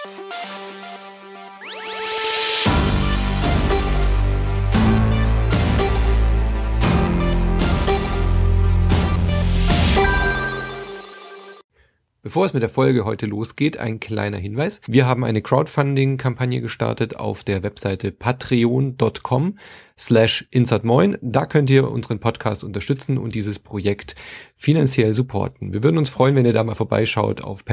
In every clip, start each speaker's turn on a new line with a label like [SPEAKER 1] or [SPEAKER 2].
[SPEAKER 1] Bevor es mit der Folge heute losgeht, ein kleiner Hinweis. Wir haben eine Crowdfunding-Kampagne gestartet auf der Webseite patreon.com/insertmoin. Da könnt ihr unseren Podcast unterstützen und dieses Projekt finanziell supporten. Wir würden uns freuen, wenn ihr da mal vorbeischaut auf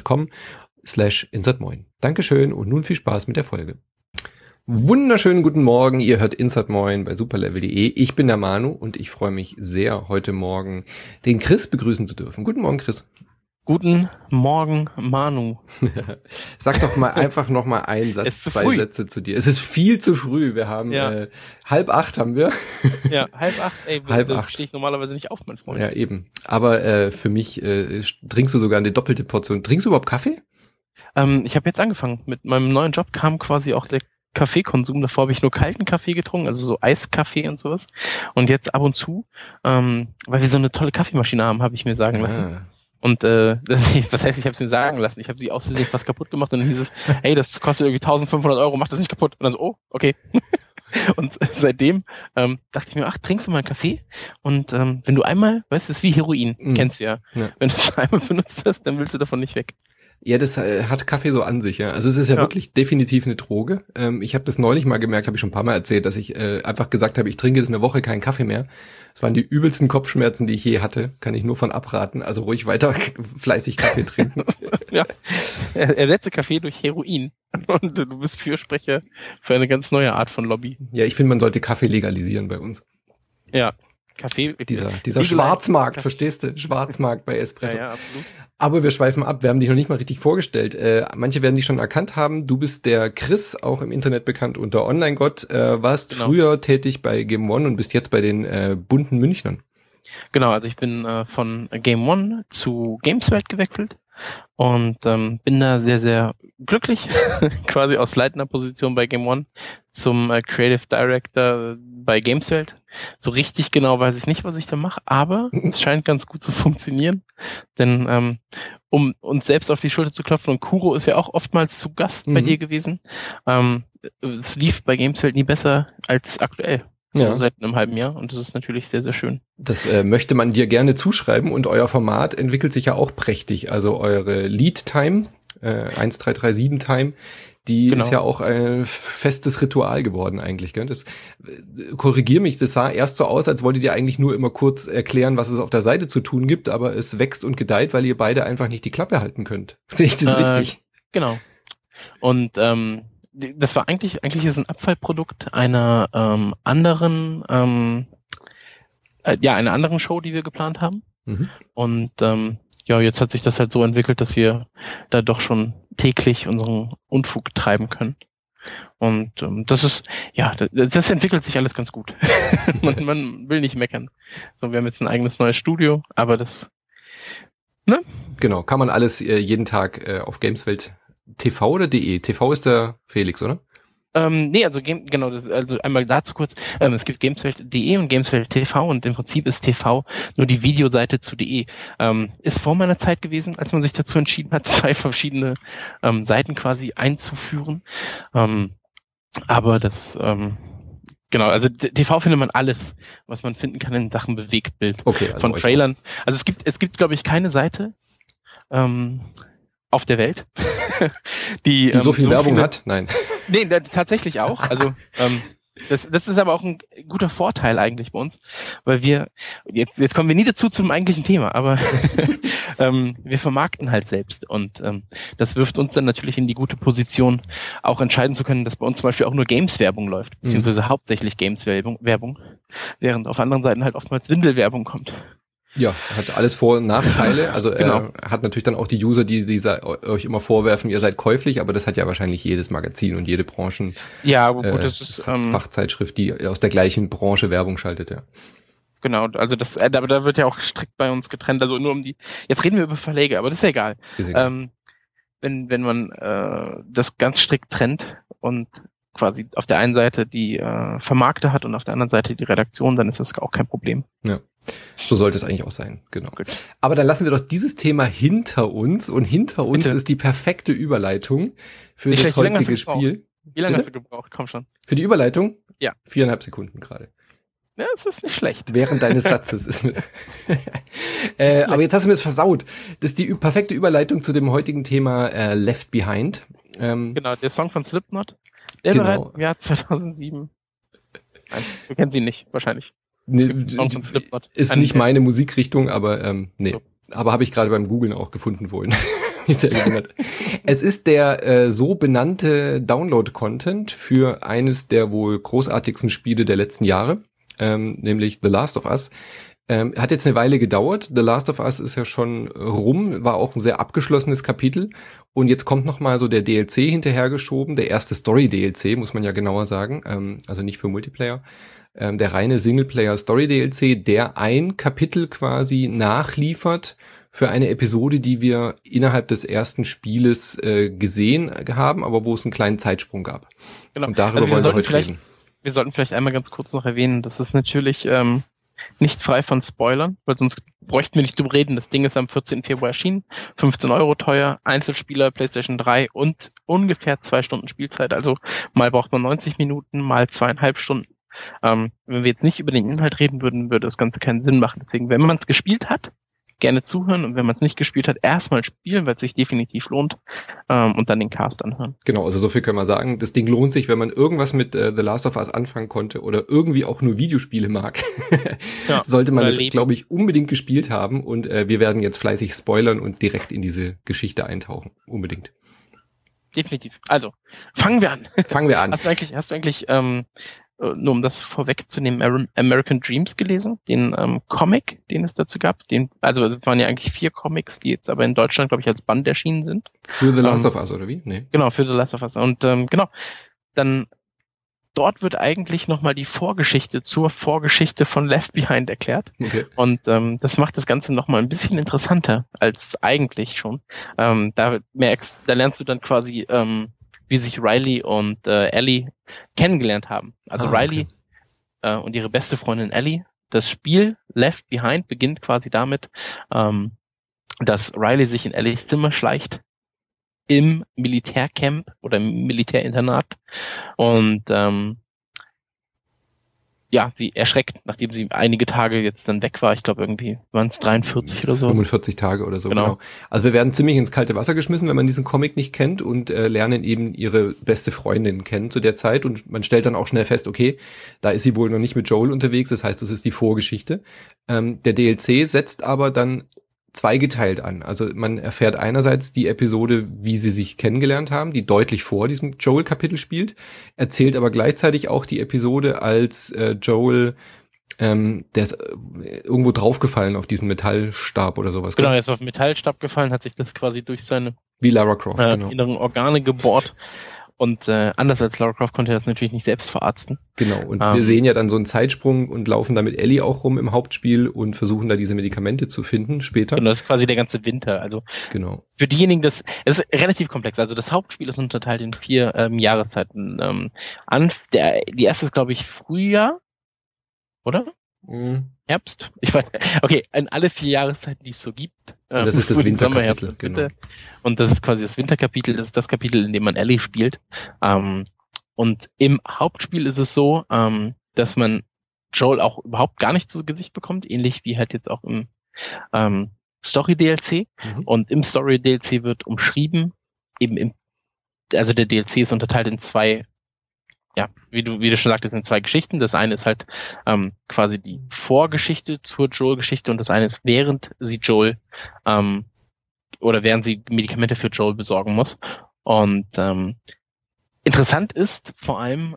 [SPEAKER 1] patreon.com/insertmoin. Dankeschön und nun viel Spaß mit der Folge. Wunderschönen guten Morgen, ihr hört Insert Moin bei superlevel.de. Ich bin der Manu und ich freue mich sehr, heute Morgen den Chris begrüßen zu dürfen. Guten Morgen, Chris.
[SPEAKER 2] Guten Morgen, Manu.
[SPEAKER 1] Sag doch mal einfach noch mal einen Satz, zwei Sätze zu dir. Es ist viel zu früh. Wir haben 7:30 haben wir.
[SPEAKER 2] Ja, 7:30. Ey, 7:30 stehe ich normalerweise nicht auf, mein Freund.
[SPEAKER 1] Ja, eben. Aber für mich trinkst du sogar eine doppelte Portion. Trinkst du überhaupt Kaffee?
[SPEAKER 2] Ich habe jetzt angefangen. Mit meinem neuen Job kam quasi auch der Kaffeekonsum. Davor habe ich nur kalten Kaffee getrunken, also so Eiskaffee und sowas. Und jetzt ab und zu, weil wir so eine tolle Kaffeemaschine haben, habe ich mir sagen lassen. Und was heißt, ich habe es mir sagen lassen, ich habe sie aus Versehen fast kaputt gemacht und dann hieß es, hey, das kostet irgendwie 1.500 €, mach das nicht kaputt. Und dann so, oh, okay. Und seitdem dachte ich mir, ach, trinkst du mal einen Kaffee? Und wenn du einmal, weißt du, das ist wie Heroin, kennst du ja. Wenn du es einmal benutzt hast, dann willst du davon nicht weg.
[SPEAKER 1] Ja, das hat Kaffee so an sich, ja. Also es ist ja wirklich definitiv eine Droge. Ich habe das neulich mal gemerkt, habe ich schon ein paar Mal erzählt, dass ich einfach gesagt habe, ich trinke jetzt eine Woche keinen Kaffee mehr. Das waren die übelsten Kopfschmerzen, die ich je hatte. Kann ich nur von abraten. Also ruhig weiter fleißig Kaffee trinken.
[SPEAKER 2] Ja, ersetze Kaffee durch Heroin. Und du bist Fürsprecher für eine ganz neue Art von Lobby.
[SPEAKER 1] Ja, ich finde, man sollte Kaffee legalisieren bei uns.
[SPEAKER 2] Ja, Kaffee.
[SPEAKER 1] Dieser Schwarzmarkt, verstehst du? Schwarzmarkt bei Espresso.
[SPEAKER 2] Ja, absolut.
[SPEAKER 1] Aber wir schweifen ab, wir haben dich noch nicht mal richtig vorgestellt. Manche werden dich schon erkannt haben. Du bist der Chris, auch im Internet bekannt unter Online-Gott. Warst früher tätig bei Game One und bist jetzt bei den bunten Münchnern.
[SPEAKER 2] Genau, also ich bin von Game One zu Gameswelt gewechselt und bin da sehr, sehr glücklich, quasi aus leitender Position bei Game One zum Creative Director bei Gameswelt. So richtig genau weiß ich nicht, was ich da mache, aber es scheint ganz gut zu funktionieren, denn um uns selbst auf die Schulter zu klopfen, und Kuro ist ja auch oftmals zu Gast bei dir gewesen, es lief bei Gameswelt nie besser als aktuell. So seit einem halben Jahr, und das ist natürlich sehr, sehr schön.
[SPEAKER 1] Das möchte man dir gerne zuschreiben, und euer Format entwickelt sich ja auch prächtig. Also eure Lead-Time, 1337-Time, die ist ja auch ein festes Ritual geworden eigentlich. Gell? Das korrigier mich, das sah erst so aus, als wolltet ihr eigentlich nur immer kurz erklären, was es auf der Seite zu tun gibt, aber es wächst und gedeiht, weil ihr beide einfach nicht die Klappe halten könnt. Sehe ich das richtig?
[SPEAKER 2] Genau. Und das war eigentlich ist es ein Abfallprodukt einer anderen Show, die wir geplant haben. Und jetzt hat sich das halt so entwickelt, dass wir da doch schon täglich unseren Unfug treiben können. Und das entwickelt sich alles ganz gut. man will nicht meckern. So, wir haben jetzt ein eigenes neues Studio, aber das, ne?
[SPEAKER 1] Genau, kann man alles jeden Tag auf Gameswelt.tv oder .de? TV ist der Felix, oder?
[SPEAKER 2] Also einmal dazu kurz, es gibt Gameswelt.de und Gameswelt.tv, und im Prinzip ist TV nur die Videoseite zu .de. Ist vor meiner Zeit gewesen, als man sich dazu entschieden hat, zwei verschiedene Seiten quasi einzuführen. Aber das, also TV findet man alles, was man finden kann in Sachen Bewegtbild.
[SPEAKER 1] Okay, also
[SPEAKER 2] von Trailern. Also es gibt, glaube ich, keine Seite auf der Welt, die
[SPEAKER 1] so viel Werbung hat? Nein.
[SPEAKER 2] Nee, tatsächlich auch. Also das ist aber auch ein guter Vorteil eigentlich bei uns, weil wir, jetzt kommen wir nie dazu zum eigentlichen Thema, aber wir vermarkten halt selbst, und das wirft uns dann natürlich in die gute Position, auch entscheiden zu können, dass bei uns zum Beispiel auch nur Games-Werbung läuft, beziehungsweise hauptsächlich Games-Werbung, während auf anderen Seiten halt oftmals Windelwerbung kommt.
[SPEAKER 1] Ja, hat alles Vor- und Nachteile. Also hat natürlich dann auch die User, die euch immer vorwerfen, ihr seid käuflich, aber das hat ja wahrscheinlich jedes Magazin und jede Branchen
[SPEAKER 2] das ist
[SPEAKER 1] Fachzeitschrift, die aus der gleichen Branche Werbung schaltet, ja.
[SPEAKER 2] Genau, also das, aber da wird ja auch strikt bei uns getrennt, also nur jetzt reden wir über Verläge, aber das ist ja egal. Wenn man das ganz strikt trennt und quasi auf der einen Seite die Vermarkter hat und auf der anderen Seite die Redaktion, dann ist das auch kein Problem.
[SPEAKER 1] Ja. So sollte es eigentlich auch sein, genau.
[SPEAKER 2] Gut.
[SPEAKER 1] Aber dann lassen wir doch dieses Thema hinter uns und hinter uns
[SPEAKER 2] Bitte.
[SPEAKER 1] ist die perfekte Überleitung für
[SPEAKER 2] Nicht
[SPEAKER 1] das
[SPEAKER 2] schlecht.
[SPEAKER 1] heutige Spiel.
[SPEAKER 2] Wie lange
[SPEAKER 1] Bitte?
[SPEAKER 2] hast du gebraucht? Komm schon.
[SPEAKER 1] Für die Überleitung?
[SPEAKER 2] Ja.
[SPEAKER 1] 4,5 Sekunden gerade.
[SPEAKER 2] Ja, es ist nicht schlecht.
[SPEAKER 1] Während deines Satzes ist mir. Aber jetzt hast du mir das versaut. Das ist die perfekte Überleitung zu dem heutigen Thema Left Behind.
[SPEAKER 2] Genau, der Song von Slipknot, der
[SPEAKER 1] Genau.
[SPEAKER 2] bereits im Jahr 2007. Nein, wir kennen sie nicht, wahrscheinlich. Song von Slipknot.
[SPEAKER 1] Ist nicht meine Musikrichtung, aber nee.
[SPEAKER 2] So.
[SPEAKER 1] Aber habe ich gerade beim Googlen auch gefunden vorhin. Es ist der so benannte Download-Content für eines der wohl großartigsten Spiele der letzten Jahre, nämlich The Last of Us. Hat jetzt eine Weile gedauert. The Last of Us ist ja schon rum, war auch ein sehr abgeschlossenes Kapitel. Und jetzt kommt noch mal so der DLC hinterhergeschoben, der erste Story-DLC, muss man ja genauer sagen, also nicht für Multiplayer. Der reine Singleplayer-Story-DLC, der ein Kapitel quasi nachliefert für eine Episode, die wir innerhalb des ersten Spieles gesehen haben, aber wo es einen kleinen Zeitsprung gab.
[SPEAKER 2] Genau.
[SPEAKER 1] Und darüber wollen wir heute reden.
[SPEAKER 2] Wir sollten vielleicht einmal ganz kurz noch erwähnen, das ist natürlich nicht frei von Spoilern, weil sonst bräuchten wir nicht drüber reden. Das Ding ist am 14. Februar erschienen, 15 € teuer, Einzelspieler, PlayStation 3 und ungefähr 2 Stunden Spielzeit. Also mal braucht man 90 Minuten, mal 2,5 Stunden. Wenn wir jetzt nicht über den Inhalt reden würden, würde das Ganze keinen Sinn machen. Deswegen, wenn man es gespielt hat, gerne zuhören und wenn man es nicht gespielt hat, erstmal spielen, weil es sich definitiv lohnt und dann den Cast anhören.
[SPEAKER 1] Genau, also so viel können wir sagen. Das Ding lohnt sich, wenn man irgendwas mit The Last of Us anfangen konnte oder irgendwie auch nur Videospiele mag. Ja, sollte man das, glaube ich, unbedingt gespielt haben und wir werden jetzt fleißig spoilern und direkt in diese Geschichte eintauchen. Unbedingt.
[SPEAKER 2] Definitiv. Also, fangen wir an.
[SPEAKER 1] Fangen wir an.
[SPEAKER 2] Hast du eigentlich nur um das vorwegzunehmen, American Dreams gelesen, den Comic, den es dazu gab. Also es waren ja eigentlich 4 Comics, die jetzt aber in Deutschland, glaube ich, als Band erschienen sind.
[SPEAKER 1] Für The Last of Us, oder wie? Nee.
[SPEAKER 2] Genau, für The Last of Us. Und genau, dann dort wird eigentlich nochmal die Vorgeschichte zur Vorgeschichte von Left Behind erklärt. Okay. Und das macht das Ganze nochmal ein bisschen interessanter als eigentlich schon. Da lernst du dann quasi wie sich Riley und Ellie kennengelernt haben. Also Riley und ihre beste Freundin Ellie. Das Spiel Left Behind beginnt quasi damit, dass Riley sich in Ellies Zimmer schleicht im Militärcamp oder im Militärinternat und sie erschreckt, nachdem sie einige Tage jetzt dann weg war. Ich glaube, irgendwie waren es 43 oder so.
[SPEAKER 1] 45 Tage oder so, genau. Also wir werden ziemlich ins kalte Wasser geschmissen, wenn man diesen Comic nicht kennt und lernen eben ihre beste Freundin kennen zu der Zeit. Und man stellt dann auch schnell fest, okay, da ist sie wohl noch nicht mit Joel unterwegs. Das heißt, das ist die Vorgeschichte. Der DLC setzt aber dann zweigeteilt an. Also man erfährt einerseits die Episode, wie sie sich kennengelernt haben, die deutlich vor diesem Joel-Kapitel spielt, erzählt aber gleichzeitig auch die Episode, als Joel, der ist irgendwo draufgefallen auf diesen Metallstab oder sowas.
[SPEAKER 2] Genau, er ist auf den Metallstab gefallen, hat sich das quasi durch seine
[SPEAKER 1] wie Lara Croft, genau.
[SPEAKER 2] inneren Organe gebohrt. Und anders als Lara Croft konnte er das natürlich nicht selbst verarzten.
[SPEAKER 1] Genau, und wir sehen ja dann so einen Zeitsprung und laufen da mit Ellie auch rum im Hauptspiel und versuchen da diese Medikamente zu finden später.
[SPEAKER 2] Genau, das ist quasi der ganze Winter. Also
[SPEAKER 1] genau.
[SPEAKER 2] Für diejenigen, es ist relativ komplex. Also das Hauptspiel ist unterteilt in 4 Jahreszeiten. Die erste ist, glaube ich, Frühjahr, oder? Herbst? Ich weiß. Okay, in alle 4 Jahreszeiten, die es so gibt.
[SPEAKER 1] Das ist das Winterkapitel, genau.
[SPEAKER 2] Und das ist quasi das Winterkapitel, das ist das Kapitel, in dem man Ellie spielt. Und im Hauptspiel ist es so, dass man Joel auch überhaupt gar nicht zu Gesicht bekommt, ähnlich wie halt jetzt auch im Story-DLC. Und im Story-DLC wird umschrieben, also der DLC ist unterteilt in 2, wie du schon sagtest, in 2 Geschichten. Das eine ist halt quasi die Vorgeschichte zur Joel-Geschichte und das eine ist, während sie Joel während sie Medikamente für Joel besorgen muss. Und interessant ist vor allem,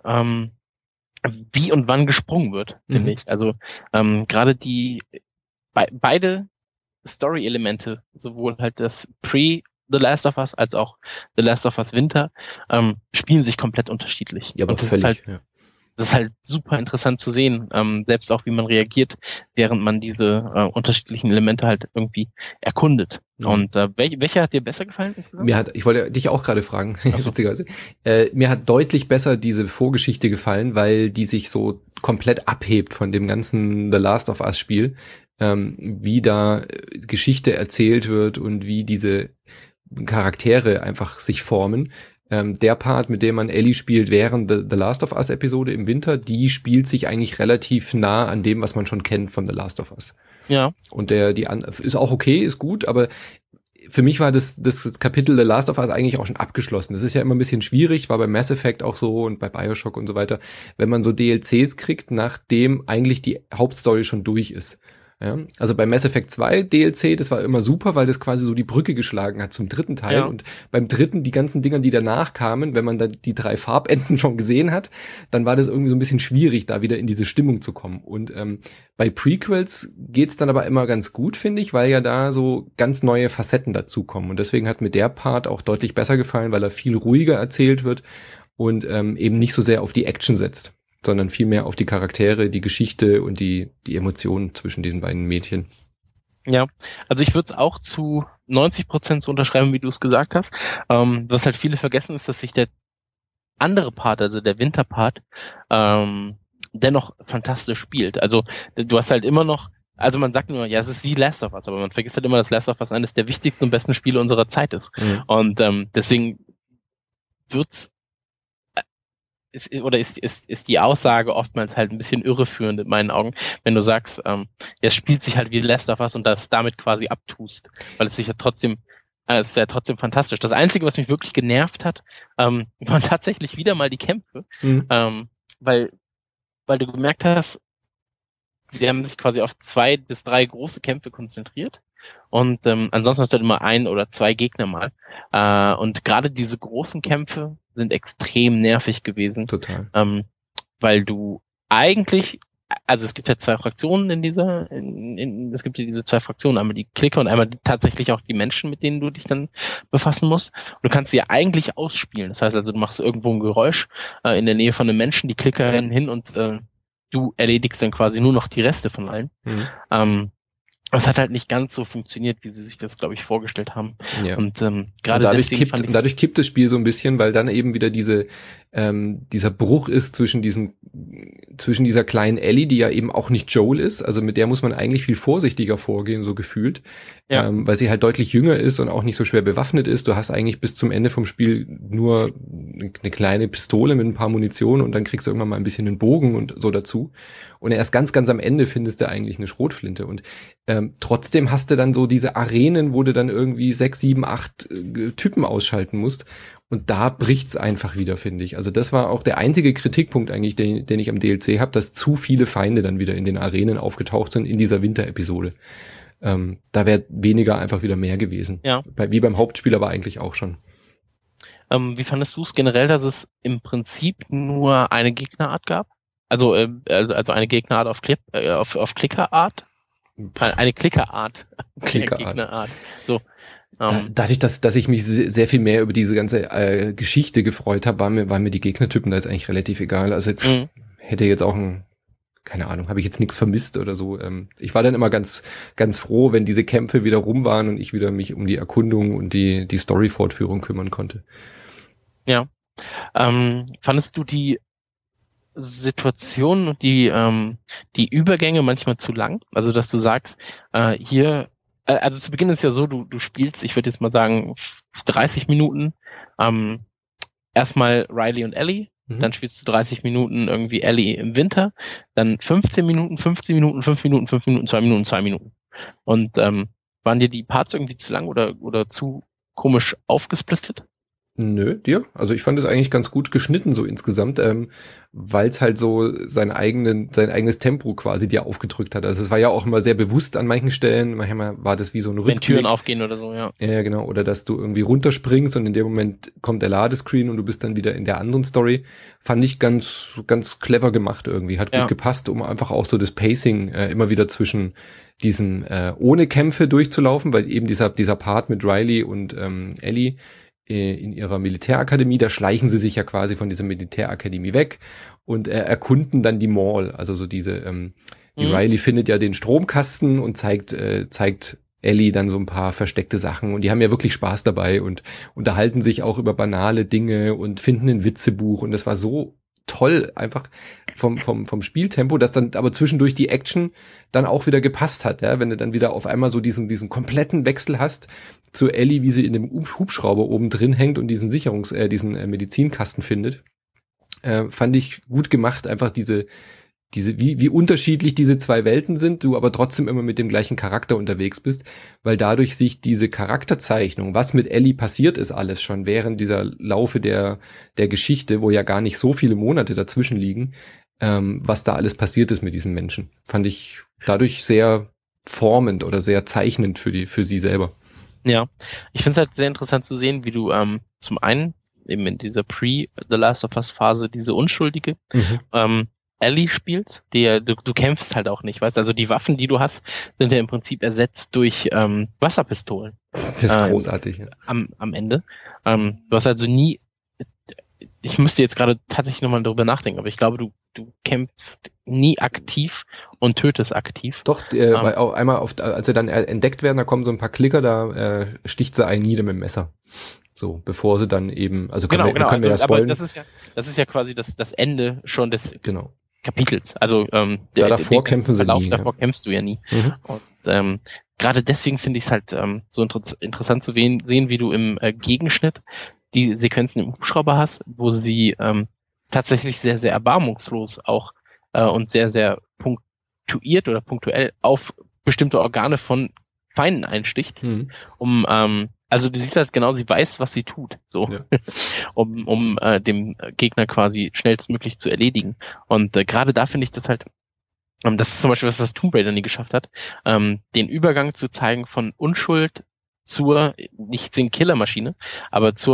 [SPEAKER 2] wie und wann gesprungen wird, finde ich. Also gerade beide Story-Elemente, sowohl halt das The Last of Us als auch The Last of Us Winter, spielen sich komplett unterschiedlich.
[SPEAKER 1] Ja, aber
[SPEAKER 2] und
[SPEAKER 1] völlig,
[SPEAKER 2] das ist halt super interessant zu sehen, selbst auch wie man reagiert, während man diese unterschiedlichen Elemente halt irgendwie erkundet. Und welcher hat dir besser gefallen insgesamt?
[SPEAKER 1] Ich wollte dich auch gerade fragen, witzigerweise. Mir hat deutlich besser diese Vorgeschichte gefallen, weil die sich so komplett abhebt von dem ganzen The Last of Us Spiel. wie da Geschichte erzählt wird und wie diese Charaktere einfach sich formen. Der Part, mit dem man Ellie spielt während The Last of Us Episode im Winter, die spielt sich eigentlich relativ nah an dem, was man schon kennt von The Last of Us.
[SPEAKER 2] Ja.
[SPEAKER 1] Und ist auch okay, ist gut, aber für mich war das Kapitel The Last of Us eigentlich auch schon abgeschlossen. Das ist ja immer ein bisschen schwierig, war bei Mass Effect auch so und bei Bioshock und so weiter, wenn man so DLCs kriegt, nachdem eigentlich die Hauptstory schon durch ist. Ja, also bei Mass Effect 2 DLC, das war immer super, weil das quasi so die Brücke geschlagen hat zum dritten Teil. Ja. Und beim dritten, die ganzen Dinger, die danach kamen, wenn man dann die 3 Farbenden schon gesehen hat, dann war das irgendwie so ein bisschen schwierig, da wieder in diese Stimmung zu kommen. Und bei Prequels geht's dann aber immer ganz gut, finde ich, weil ja da so ganz neue Facetten dazukommen. Und deswegen hat mir der Part auch deutlich besser gefallen, weil er viel ruhiger erzählt wird und eben nicht so sehr auf die Action setzt, sondern vielmehr auf die Charaktere, die Geschichte und die Emotionen zwischen den beiden Mädchen.
[SPEAKER 2] Ja, also ich würde es auch zu 90% so unterschreiben, wie du es gesagt hast. Was halt viele vergessen, ist, dass sich der andere Part, also der Winterpart, dennoch fantastisch spielt. Also du hast halt immer noch, also man sagt nur, ja, es ist wie Last of Us, aber man vergisst halt immer, dass Last of Us eines der wichtigsten und besten Spiele unserer Zeit ist. Mhm. Und deswegen wird's ist die Aussage oftmals halt ein bisschen irreführend in meinen Augen, wenn du sagst, es spielt sich halt wie Last of Us und das damit quasi abtust, weil es sich ja trotzdem, es ist ja trotzdem fantastisch. Das Einzige, was mich wirklich genervt hat, waren tatsächlich wieder mal die Kämpfe, weil du gemerkt hast, sie haben sich quasi auf 2 bis 3 große Kämpfe konzentriert. Und ansonsten hast du halt immer 1 oder 2 Gegner mal. Und gerade diese großen Kämpfe sind extrem nervig gewesen.
[SPEAKER 1] Total.
[SPEAKER 2] Weil du eigentlich, also es gibt ja 2 Fraktionen es gibt ja diese 2 Fraktionen, einmal die Klicker und einmal tatsächlich auch die Menschen, mit denen du dich dann befassen musst. Und du kannst sie ja eigentlich ausspielen. Das heißt also, du machst irgendwo ein Geräusch in der Nähe von einem Menschen, die Klicker rennen hin und du erledigst dann quasi nur noch die Reste von allen. Mhm. Es hat halt nicht ganz so funktioniert, wie sie sich das, glaube ich, vorgestellt haben.
[SPEAKER 1] Ja.
[SPEAKER 2] Und gerade
[SPEAKER 1] dadurch kippt das Spiel so ein bisschen, weil dann eben wieder dieser Bruch ist zwischen dieser kleinen Ellie, die ja eben auch nicht Joel ist, also mit der muss man eigentlich viel vorsichtiger vorgehen, so gefühlt, weil sie halt deutlich jünger ist und auch nicht so schwer bewaffnet ist. Du hast eigentlich bis zum Ende vom Spiel nur eine kleine Pistole mit ein paar Munition und dann kriegst du irgendwann mal ein bisschen einen Bogen und so dazu. Und erst ganz, ganz am Ende findest du eigentlich eine Schrotflinte. Und trotzdem hast du dann so diese Arenen, wo du dann irgendwie 6, 7, 8 Typen ausschalten musst. Und da bricht's einfach wieder, finde ich. Also das war auch der einzige Kritikpunkt eigentlich, den ich am DLC habe, dass zu viele Feinde dann wieder in den Arenen aufgetaucht sind in dieser Winterepisode. Da wäre weniger einfach wieder mehr gewesen.
[SPEAKER 2] Ja.
[SPEAKER 1] Wie beim Hauptspiel aber eigentlich auch schon.
[SPEAKER 2] Wie fandest du es generell, dass es im Prinzip nur eine Gegnerart gab? Also eine Gegnerart auf Klickerart? Eine Klickerart. Gegnerart. So.
[SPEAKER 1] Dadurch, dass ich mich sehr viel mehr über diese ganze Geschichte gefreut habe, waren mir die Gegnertypen da jetzt eigentlich relativ egal. Also hätte jetzt auch keine Ahnung, habe ich jetzt nichts vermisst oder so. Ich war dann immer ganz, ganz froh, wenn diese Kämpfe wieder rum waren und ich wieder mich um die Erkundung und die Story-Fortführung kümmern konnte.
[SPEAKER 2] Ja. Fandest du die Situation und die Übergänge manchmal zu lang? Also, dass du sagst, also zu Beginn ist ja so, du spielst, ich würde jetzt mal sagen, 30 Minuten, erstmal Riley und Ellie, dann spielst du 30 Minuten irgendwie Ellie im Winter, dann 15 Minuten, 15 Minuten, 5 Minuten, 5 Minuten, 2 Minuten, 2 Minuten. Und waren dir die Parts irgendwie zu lang oder zu komisch aufgesplittet?
[SPEAKER 1] Nö, dir? Also ich fand es eigentlich ganz gut geschnitten so insgesamt, weil es halt so sein eigenes Tempo quasi dir aufgedrückt hat. Also es war ja auch immer sehr bewusst an manchen Stellen. Manchmal war das wie so ein Rückblick.
[SPEAKER 2] Wenn Türen aufgehen oder so, ja.
[SPEAKER 1] Ja, genau. Oder dass du irgendwie runterspringst und in dem Moment kommt der Ladescreen und du bist dann wieder in der anderen Story. Fand ich ganz, ganz clever gemacht irgendwie. Hat gut gepasst, um einfach auch so das Pacing immer wieder zwischen diesen ohne Kämpfe durchzulaufen, weil eben dieser Part mit Riley und Ellie in ihrer Militärakademie, da schleichen sie sich ja quasi von dieser Militärakademie weg und erkunden dann die Mall, also so diese, die Riley findet ja den Stromkasten und zeigt Ellie dann so ein paar versteckte Sachen und die haben ja wirklich Spaß dabei und unterhalten sich auch über banale Dinge und finden ein Witzebuch und das war so toll, einfach vom Spieltempo, dass dann aber zwischendurch die Action dann auch wieder gepasst hat, ja, wenn du dann wieder auf einmal so diesen kompletten Wechsel hast zu Ellie, wie sie in dem Hubschrauber oben drin hängt und diesen Medizinkasten findet. Fand ich gut gemacht, einfach wie unterschiedlich diese zwei Welten sind, du aber trotzdem immer mit dem gleichen Charakter unterwegs bist, weil dadurch sich diese Charakterzeichnung, was mit Ellie passiert ist alles schon während dieser Laufe der Geschichte, wo ja gar nicht so viele Monate dazwischen liegen, was da alles passiert ist mit diesem Menschen, fand ich dadurch sehr formend oder sehr zeichnend für sie selber.
[SPEAKER 2] Ja, ich finde es halt sehr interessant zu sehen, wie du zum einen eben in dieser Pre-The Last of Us Phase diese Unschuldige Ellie spielst, du kämpfst halt auch nicht, weißt du, also die Waffen, die du hast, sind ja im Prinzip ersetzt durch Wasserpistolen.
[SPEAKER 1] Das ist großartig. Ja.
[SPEAKER 2] Am Ende. Du hast also nie, ich müsste jetzt gerade tatsächlich nochmal darüber nachdenken, aber ich glaube, du kämpfst nie aktiv und tötest aktiv.
[SPEAKER 1] Doch, weil auch einmal, als sie dann entdeckt werden, da kommen so ein paar Klicker, da sticht sie einen nieder mit dem Messer. So, bevor sie dann eben, also können wir das spoilern.
[SPEAKER 2] Aber das ist ja quasi das Ende schon des Kapitels. Also
[SPEAKER 1] davor kämpfen sie nie.
[SPEAKER 2] Davor kämpfst du ja nie. Und gerade deswegen finde ich es halt so interessant zu sehen, wie du im Gegenschnitt die Sequenzen im Hubschrauber hast, wo sie tatsächlich sehr, sehr erbarmungslos auch und sehr, sehr punktuiert oder punktuell auf bestimmte Organe von Feinden einsticht, also du siehst halt genau, sie weiß, was sie tut, so, um dem Gegner quasi schnellstmöglich zu erledigen. Und gerade da finde ich das halt, das ist zum Beispiel was Tomb Raider nie geschafft hat, den Übergang zu zeigen von Unschuld zur, nicht zur Killermaschine, aber zur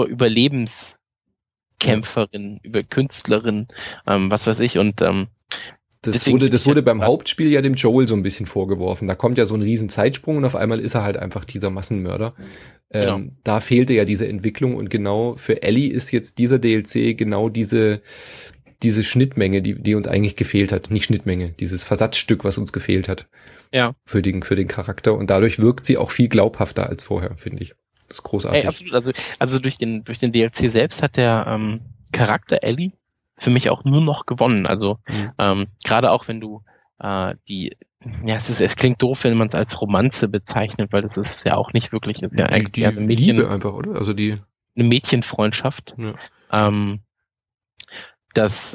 [SPEAKER 2] Überlebenskämpferin, über Künstlerin, was weiß ich, und
[SPEAKER 1] das wurde beim Hauptspiel ja dem Joel so ein bisschen vorgeworfen. Da kommt ja so ein riesen Zeitsprung und auf einmal ist er halt einfach dieser Massenmörder. Da fehlte ja diese Entwicklung und genau für Ellie ist jetzt dieser DLC genau diese Schnittmenge, die uns eigentlich gefehlt hat. Nicht Schnittmenge, dieses Versatzstück, was uns gefehlt hat.
[SPEAKER 2] Ja.
[SPEAKER 1] Für den Charakter. Und dadurch wirkt sie auch viel glaubhafter als vorher, finde ich. Das ist großartig.
[SPEAKER 2] Absolut. Also durch den DLC selbst hat der Charakter Ellie für mich auch nur noch gewonnen. Also gerade auch wenn du es klingt doof, wenn man es als Romanze bezeichnet, weil das ist ja auch nicht wirklich, ist ja
[SPEAKER 1] die
[SPEAKER 2] eine
[SPEAKER 1] Liebe einfach, oder? Also eine
[SPEAKER 2] Mädchenfreundschaft. Ja. Dass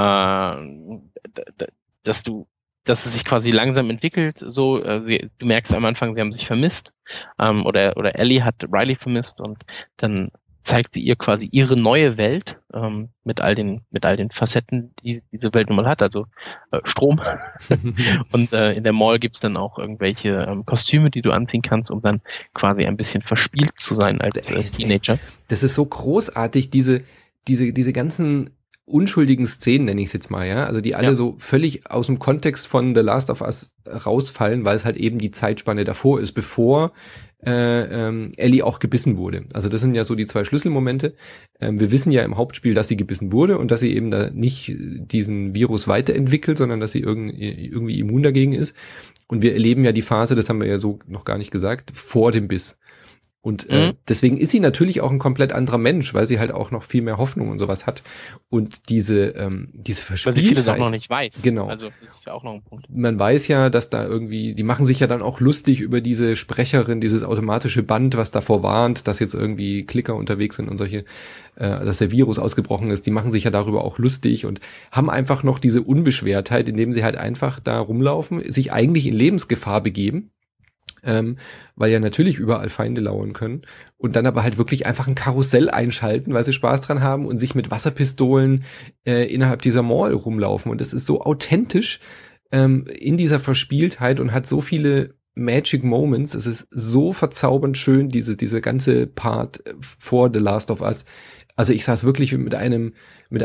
[SPEAKER 2] es sich quasi langsam entwickelt, so, du merkst am Anfang, sie haben sich vermisst, oder Ellie hat Riley vermisst und dann zeigt sie ihr quasi ihre neue Welt mit all den Facetten, die diese Welt nun mal hat, also Strom. Und in der Mall gibt's dann auch irgendwelche Kostüme, die du anziehen kannst, um dann quasi ein bisschen verspielt zu sein als Teenager.
[SPEAKER 1] Das ist so großartig, diese ganzen unschuldigen Szenen, nenne ich es jetzt mal, ja, also die alle so völlig aus dem Kontext von The Last of Us rausfallen, weil es halt eben die Zeitspanne davor ist, bevor Ellie auch gebissen wurde. Also das sind ja so die zwei Schlüsselmomente. Wir wissen ja im Hauptspiel, dass sie gebissen wurde und dass sie eben da nicht diesen Virus weiterentwickelt, sondern dass sie irgendwie immun dagegen ist. Und wir erleben ja die Phase, das haben wir ja so noch gar nicht gesagt, vor dem Biss. Und deswegen ist sie natürlich auch ein komplett anderer Mensch, weil sie halt auch noch viel mehr Hoffnung und sowas hat. Und diese Verspieltheit.
[SPEAKER 2] Weil sie vieles auch noch nicht weiß.
[SPEAKER 1] Genau.
[SPEAKER 2] Also das ist ja auch noch ein Punkt.
[SPEAKER 1] Man weiß ja, dass da irgendwie, die machen sich ja dann auch lustig über diese Sprecherin, dieses automatische Band, was davor warnt, dass jetzt irgendwie Klicker unterwegs sind und solche, dass der Virus ausgebrochen ist. Die machen sich ja darüber auch lustig und haben einfach noch diese Unbeschwertheit, indem sie halt einfach da rumlaufen, sich eigentlich in Lebensgefahr begeben. Weil ja natürlich überall Feinde lauern können und dann aber halt wirklich einfach ein Karussell einschalten, weil sie Spaß dran haben und sich mit Wasserpistolen innerhalb dieser Mall rumlaufen und es ist so authentisch in dieser Verspieltheit und hat so viele Magic Moments, es ist so verzaubernd schön, diese ganze Part vor The Last of Us. Also ich saß wirklich mit einem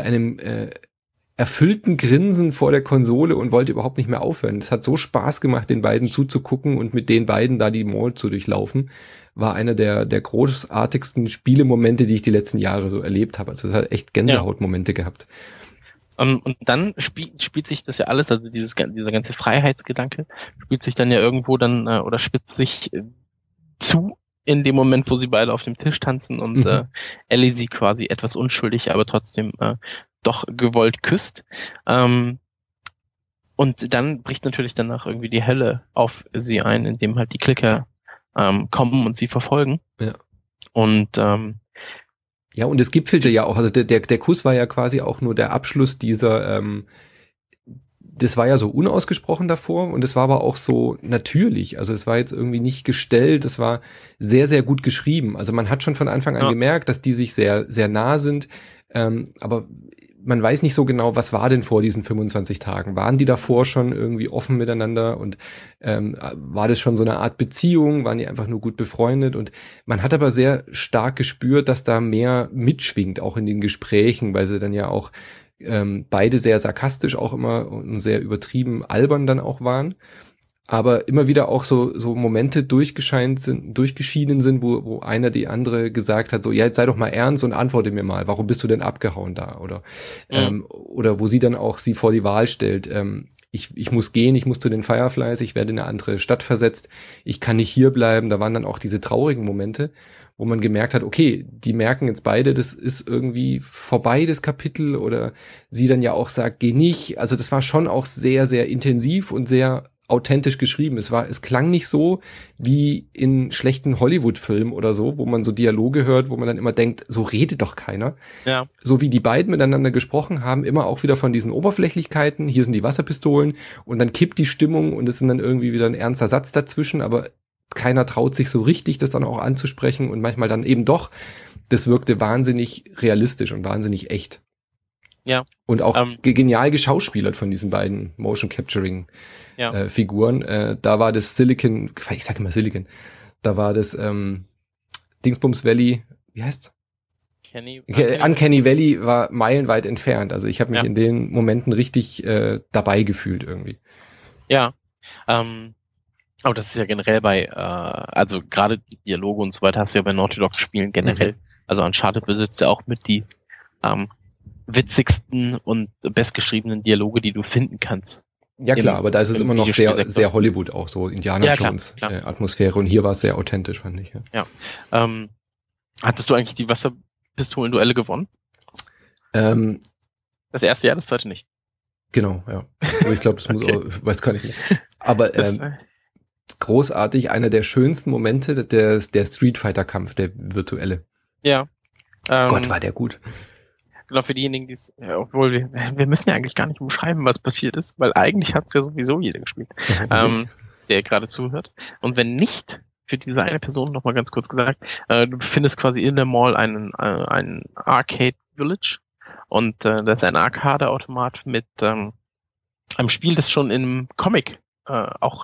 [SPEAKER 1] erfüllten Grinsen vor der Konsole und wollte überhaupt nicht mehr aufhören. Es hat so Spaß gemacht, den beiden zuzugucken und mit den beiden da die Mall zu durchlaufen. War einer der großartigsten Spielemomente, die ich die letzten Jahre so erlebt habe. Also es hat echt Gänsehautmomente gehabt.
[SPEAKER 2] Und dann spielt sich das ja alles, also dieser ganze Freiheitsgedanke spielt sich dann ja irgendwo dann oder spitzt sich zu in dem Moment, wo sie beide auf dem Tisch tanzen und Ellie sie quasi etwas unschuldig, aber trotzdem doch gewollt küsst. Und dann bricht natürlich danach irgendwie die Hölle auf sie ein, indem halt die Klicker kommen und sie verfolgen.
[SPEAKER 1] Ja.
[SPEAKER 2] Und
[SPEAKER 1] ja, und es gipfelte ja auch, also der Kuss war ja quasi auch nur der Abschluss dieser, das war ja so unausgesprochen davor und es war aber auch so natürlich, also es war jetzt irgendwie nicht gestellt, es war sehr, sehr gut geschrieben, also man hat schon von Anfang an gemerkt, dass die sich sehr, sehr nah sind, aber man weiß nicht so genau, was war denn vor diesen 25 Tagen? Waren die davor schon irgendwie offen miteinander und war das schon so eine Art Beziehung? Waren die einfach nur gut befreundet? Und man hat aber sehr stark gespürt, dass da mehr mitschwingt, auch in den Gesprächen, weil sie dann ja auch beide sehr sarkastisch auch immer und sehr übertrieben albern dann auch waren. Aber immer wieder auch so Momente durchgeschienen sind, wo einer die andere gesagt hat, so, ja, jetzt sei doch mal ernst und antworte mir mal, warum bist du denn abgehauen da? Oder wo sie dann auch sie vor die Wahl stellt, ich muss gehen, ich muss zu den Fireflies, ich werde in eine andere Stadt versetzt, ich kann nicht hier bleiben. Da waren dann auch diese traurigen Momente, wo man gemerkt hat, okay, die merken jetzt beide, das ist irgendwie vorbei, das Kapitel, oder sie dann ja auch sagt, geh nicht. Also das war schon auch sehr, sehr intensiv und sehr authentisch geschrieben. Es klang nicht so wie in schlechten Hollywood-Filmen oder so, wo man so Dialoge hört, wo man dann immer denkt, so redet doch keiner.
[SPEAKER 2] Ja.
[SPEAKER 1] So wie die beiden miteinander gesprochen haben, immer auch wieder von diesen Oberflächlichkeiten, hier sind die Wasserpistolen und dann kippt die Stimmung und es sind dann irgendwie wieder ein ernster Satz dazwischen, aber keiner traut sich so richtig, das dann auch anzusprechen und manchmal dann eben doch. Das wirkte wahnsinnig realistisch und wahnsinnig echt.
[SPEAKER 2] Ja.
[SPEAKER 1] Und auch genial geschauspielert von diesen beiden Motion Capturing Figuren. Da war das Silicon, ich sag immer Silicon, da war das Dingsbums Valley, wie heißt's? Uncanny Valley war meilenweit entfernt. Also ich habe mich in den Momenten richtig dabei gefühlt irgendwie.
[SPEAKER 2] Ja, aber das ist ja generell bei, also gerade Dialoge und so weiter hast du ja bei Naughty Dog Spielen generell. Also Uncharted besitzt ja auch mit die witzigsten und bestgeschriebenen Dialoge, die du finden kannst.
[SPEAKER 1] Ja klar, aber da ist es immer noch sehr, sehr Hollywood auch, so Indiana Jones Atmosphäre, und hier war es sehr authentisch, fand ich.
[SPEAKER 2] Ja. Hattest du eigentlich die Wasserpistolen-Duelle gewonnen? Das erste Jahr, das zweite nicht.
[SPEAKER 1] Genau, ja. Aber ich glaube, das muss auch, weiß gar nicht mehr. Aber großartig, einer der schönsten Momente, der Street Fighter Kampf, der virtuelle.
[SPEAKER 2] Ja.
[SPEAKER 1] Gott, war der gut.
[SPEAKER 2] Genau, für diejenigen, die es, obwohl wir müssen ja eigentlich gar nicht umschreiben, was passiert ist, weil eigentlich hat es ja sowieso jeder gespielt, der gerade zuhört. Und wenn nicht, für diese eine Person nochmal ganz kurz gesagt, du findest quasi in der Mall einen Arcade Village und da ist ein Arcade-Automat mit einem Spiel, das schon im Comic auch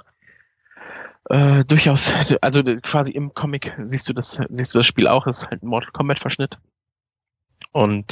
[SPEAKER 2] durchaus, also quasi im Comic siehst du das Spiel auch, es ist halt ein Mortal Kombat Verschnitt. Und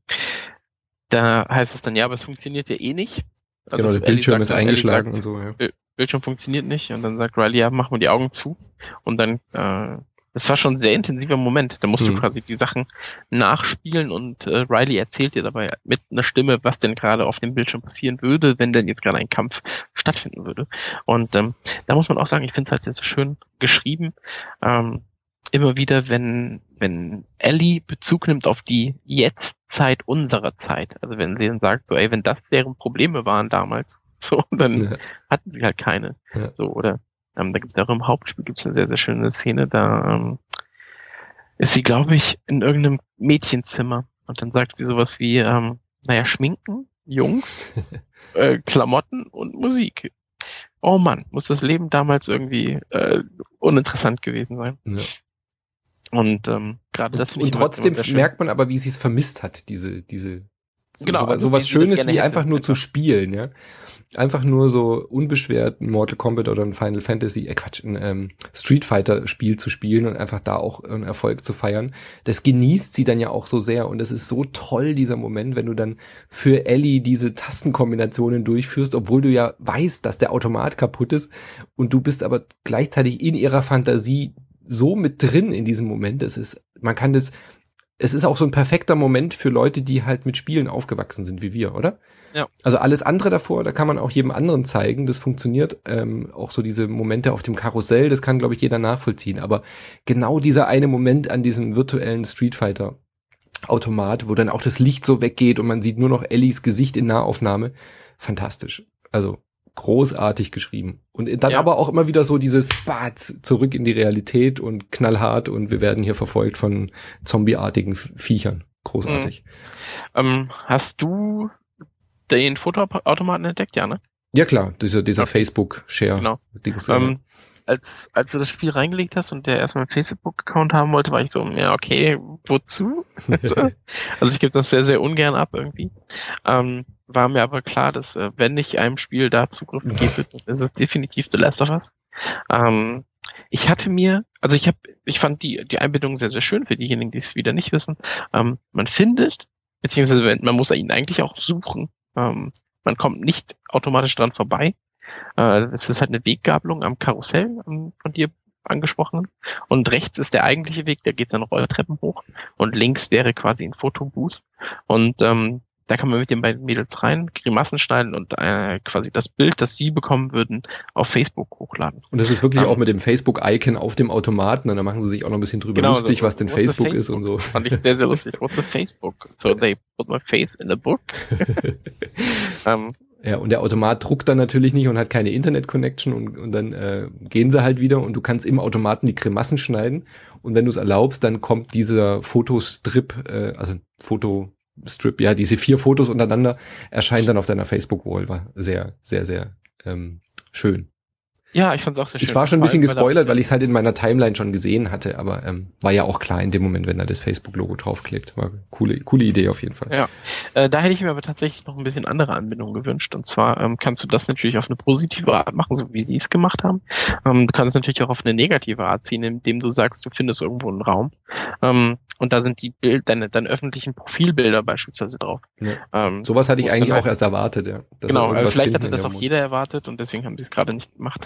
[SPEAKER 2] da heißt es dann, ja, aber es funktioniert ja eh nicht. Also
[SPEAKER 1] genau, der Bildschirm ist eingeschlagen und so, ja.
[SPEAKER 2] Bildschirm funktioniert nicht. Und dann sagt Riley, ja, mach mal die Augen zu. Und dann, das war schon ein sehr intensiver Moment. Da musst du quasi die Sachen nachspielen und Riley erzählt dir dabei mit einer Stimme, was denn gerade auf dem Bildschirm passieren würde, wenn denn jetzt gerade ein Kampf stattfinden würde. Und da muss man auch sagen, ich finde es halt sehr, sehr schön geschrieben. Immer wieder, wenn Ellie Bezug nimmt auf die Jetztzeit unserer Zeit, also wenn sie dann sagt, so, ey, wenn das deren Probleme waren damals, so, dann hatten sie halt keine. Ja. So, oder da gibt es ja auch im Hauptspiel gibt's eine sehr, sehr schöne Szene, da ist sie, glaube ich, in irgendeinem Mädchenzimmer und dann sagt sie sowas wie, Schminken, Jungs, Klamotten und Musik. Oh Mann, muss das Leben damals irgendwie uninteressant gewesen sein. Ja. Und gerade das finde ich.
[SPEAKER 1] Und trotzdem merkt man aber, wie sie es vermisst hat, diese genau, sowas Schönes wie einfach nur zu spielen, ja. Einfach nur so unbeschwert ein Mortal Kombat oder ein Final Fantasy, ein Street Fighter Spiel zu spielen und einfach da auch einen Erfolg zu feiern. Das genießt sie dann ja auch so sehr und es ist so toll, dieser Moment, wenn du dann für Ellie diese Tastenkombinationen durchführst, obwohl du ja weißt, dass der Automat kaputt ist und du bist aber gleichzeitig in ihrer Fantasie so mit drin in diesem Moment. Es ist auch so ein perfekter Moment für Leute, die halt mit Spielen aufgewachsen sind, wie wir, oder?
[SPEAKER 2] Ja.
[SPEAKER 1] Also alles andere davor, da kann man auch jedem anderen zeigen, das funktioniert. Auch so diese Momente auf dem Karussell, das kann, glaube ich, jeder nachvollziehen. Aber genau dieser eine Moment an diesem virtuellen Street Fighter Automat, wo dann auch das Licht so weggeht und man sieht nur noch Ellies Gesicht in Nahaufnahme. Fantastisch. Also großartig geschrieben. Und dann aber auch immer wieder so dieses Batz zurück in die Realität und knallhart und wir werden hier verfolgt von zombieartigen Viechern. Großartig.
[SPEAKER 2] Hast du den Fotoautomaten entdeckt, ja, ne?
[SPEAKER 1] Ja klar, dieser Facebook-Share.
[SPEAKER 2] Genau. Als du das Spiel reingelegt hast und der erstmal einen Facebook-Account haben wollte, war ich so, ja, okay, wozu? Also ich gebe das sehr, sehr ungern ab irgendwie. War mir aber klar, dass wenn ich einem Spiel da Zugriff gegeben wird, ist es definitiv The Last of Us. Ich fand die Einbindung sehr, sehr schön für diejenigen, die es wieder nicht wissen. Man findet, beziehungsweise man muss ihn eigentlich auch suchen. Man kommt nicht automatisch dran vorbei. Es ist halt eine Weggabelung am Karussell, von dir angesprochen. Und rechts ist der eigentliche Weg, der geht dann Rolltreppen hoch. Und links wäre quasi ein Fotobooth. Und da kann man mit den beiden Mädels rein, Grimassen schneiden und quasi das Bild, das sie bekommen würden, auf Facebook hochladen.
[SPEAKER 1] Und das ist wirklich auch mit dem Facebook-Icon auf dem Automaten. Und da machen sie sich auch noch ein bisschen drüber lustig, so, was denn Facebook ist und so.
[SPEAKER 2] Fand ich sehr, sehr lustig. What's a Facebook? So they put my face in a book.
[SPEAKER 1] Ja, und der Automat druckt dann natürlich nicht und hat keine Internet-Connection und dann gehen sie halt wieder und du kannst im Automaten die Grimassen schneiden und wenn du es erlaubst, dann kommt dieser Fotostrip, ja, diese 4 Fotos untereinander erscheinen dann auf deiner Facebook-Wall. War sehr, sehr, sehr schön.
[SPEAKER 2] Ja, ich fand's auch sehr schön.
[SPEAKER 1] Ich war schon ein bisschen gespoilert, weil ich es halt in meiner Timeline schon gesehen hatte, aber war ja auch klar in dem Moment, wenn da das Facebook-Logo draufklebt. War coole Idee auf jeden Fall.
[SPEAKER 2] Ja, da hätte ich mir aber tatsächlich noch ein bisschen andere Anbindung gewünscht. Und zwar kannst du das natürlich auf eine positive Art machen, so wie sie es gemacht haben. Du kannst es natürlich auch auf eine negative Art ziehen, indem du sagst, du findest irgendwo einen Raum. Und da sind die deine öffentlichen Profilbilder beispielsweise drauf.
[SPEAKER 1] Ja. Sowas hatte ich eigentlich auch erst erwartet, ja.
[SPEAKER 2] Genau, vielleicht hatte das auch jeder erwartet und deswegen haben sie es gerade nicht gemacht.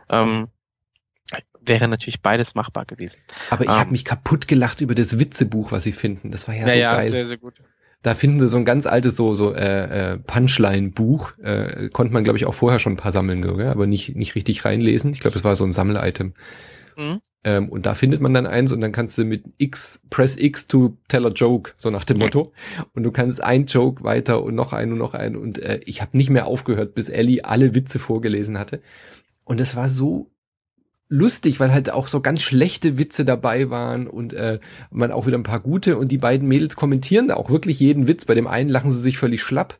[SPEAKER 2] Wäre natürlich beides machbar gewesen.
[SPEAKER 1] Aber ich habe mich kaputt gelacht über das Witzebuch, was sie finden. Das war ja so geil.
[SPEAKER 2] Sehr, sehr gut.
[SPEAKER 1] Da finden sie so ein ganz altes Punchline-Buch. Konnte man, glaube ich, auch vorher schon ein paar sammeln, gell? Aber nicht richtig reinlesen. Ich glaube, das war so ein Sammel-Item. Und da findet man dann eins und dann kannst du mit press X to tell a joke, so nach dem Motto. Und du kannst ein Joke weiter und noch einen und ich habe nicht mehr aufgehört, bis Ellie alle Witze vorgelesen hatte. Und es war so lustig, weil halt auch so ganz schlechte Witze dabei waren und man auch wieder ein paar gute und die beiden Mädels kommentieren da auch wirklich jeden Witz. Bei dem einen lachen sie sich völlig schlapp,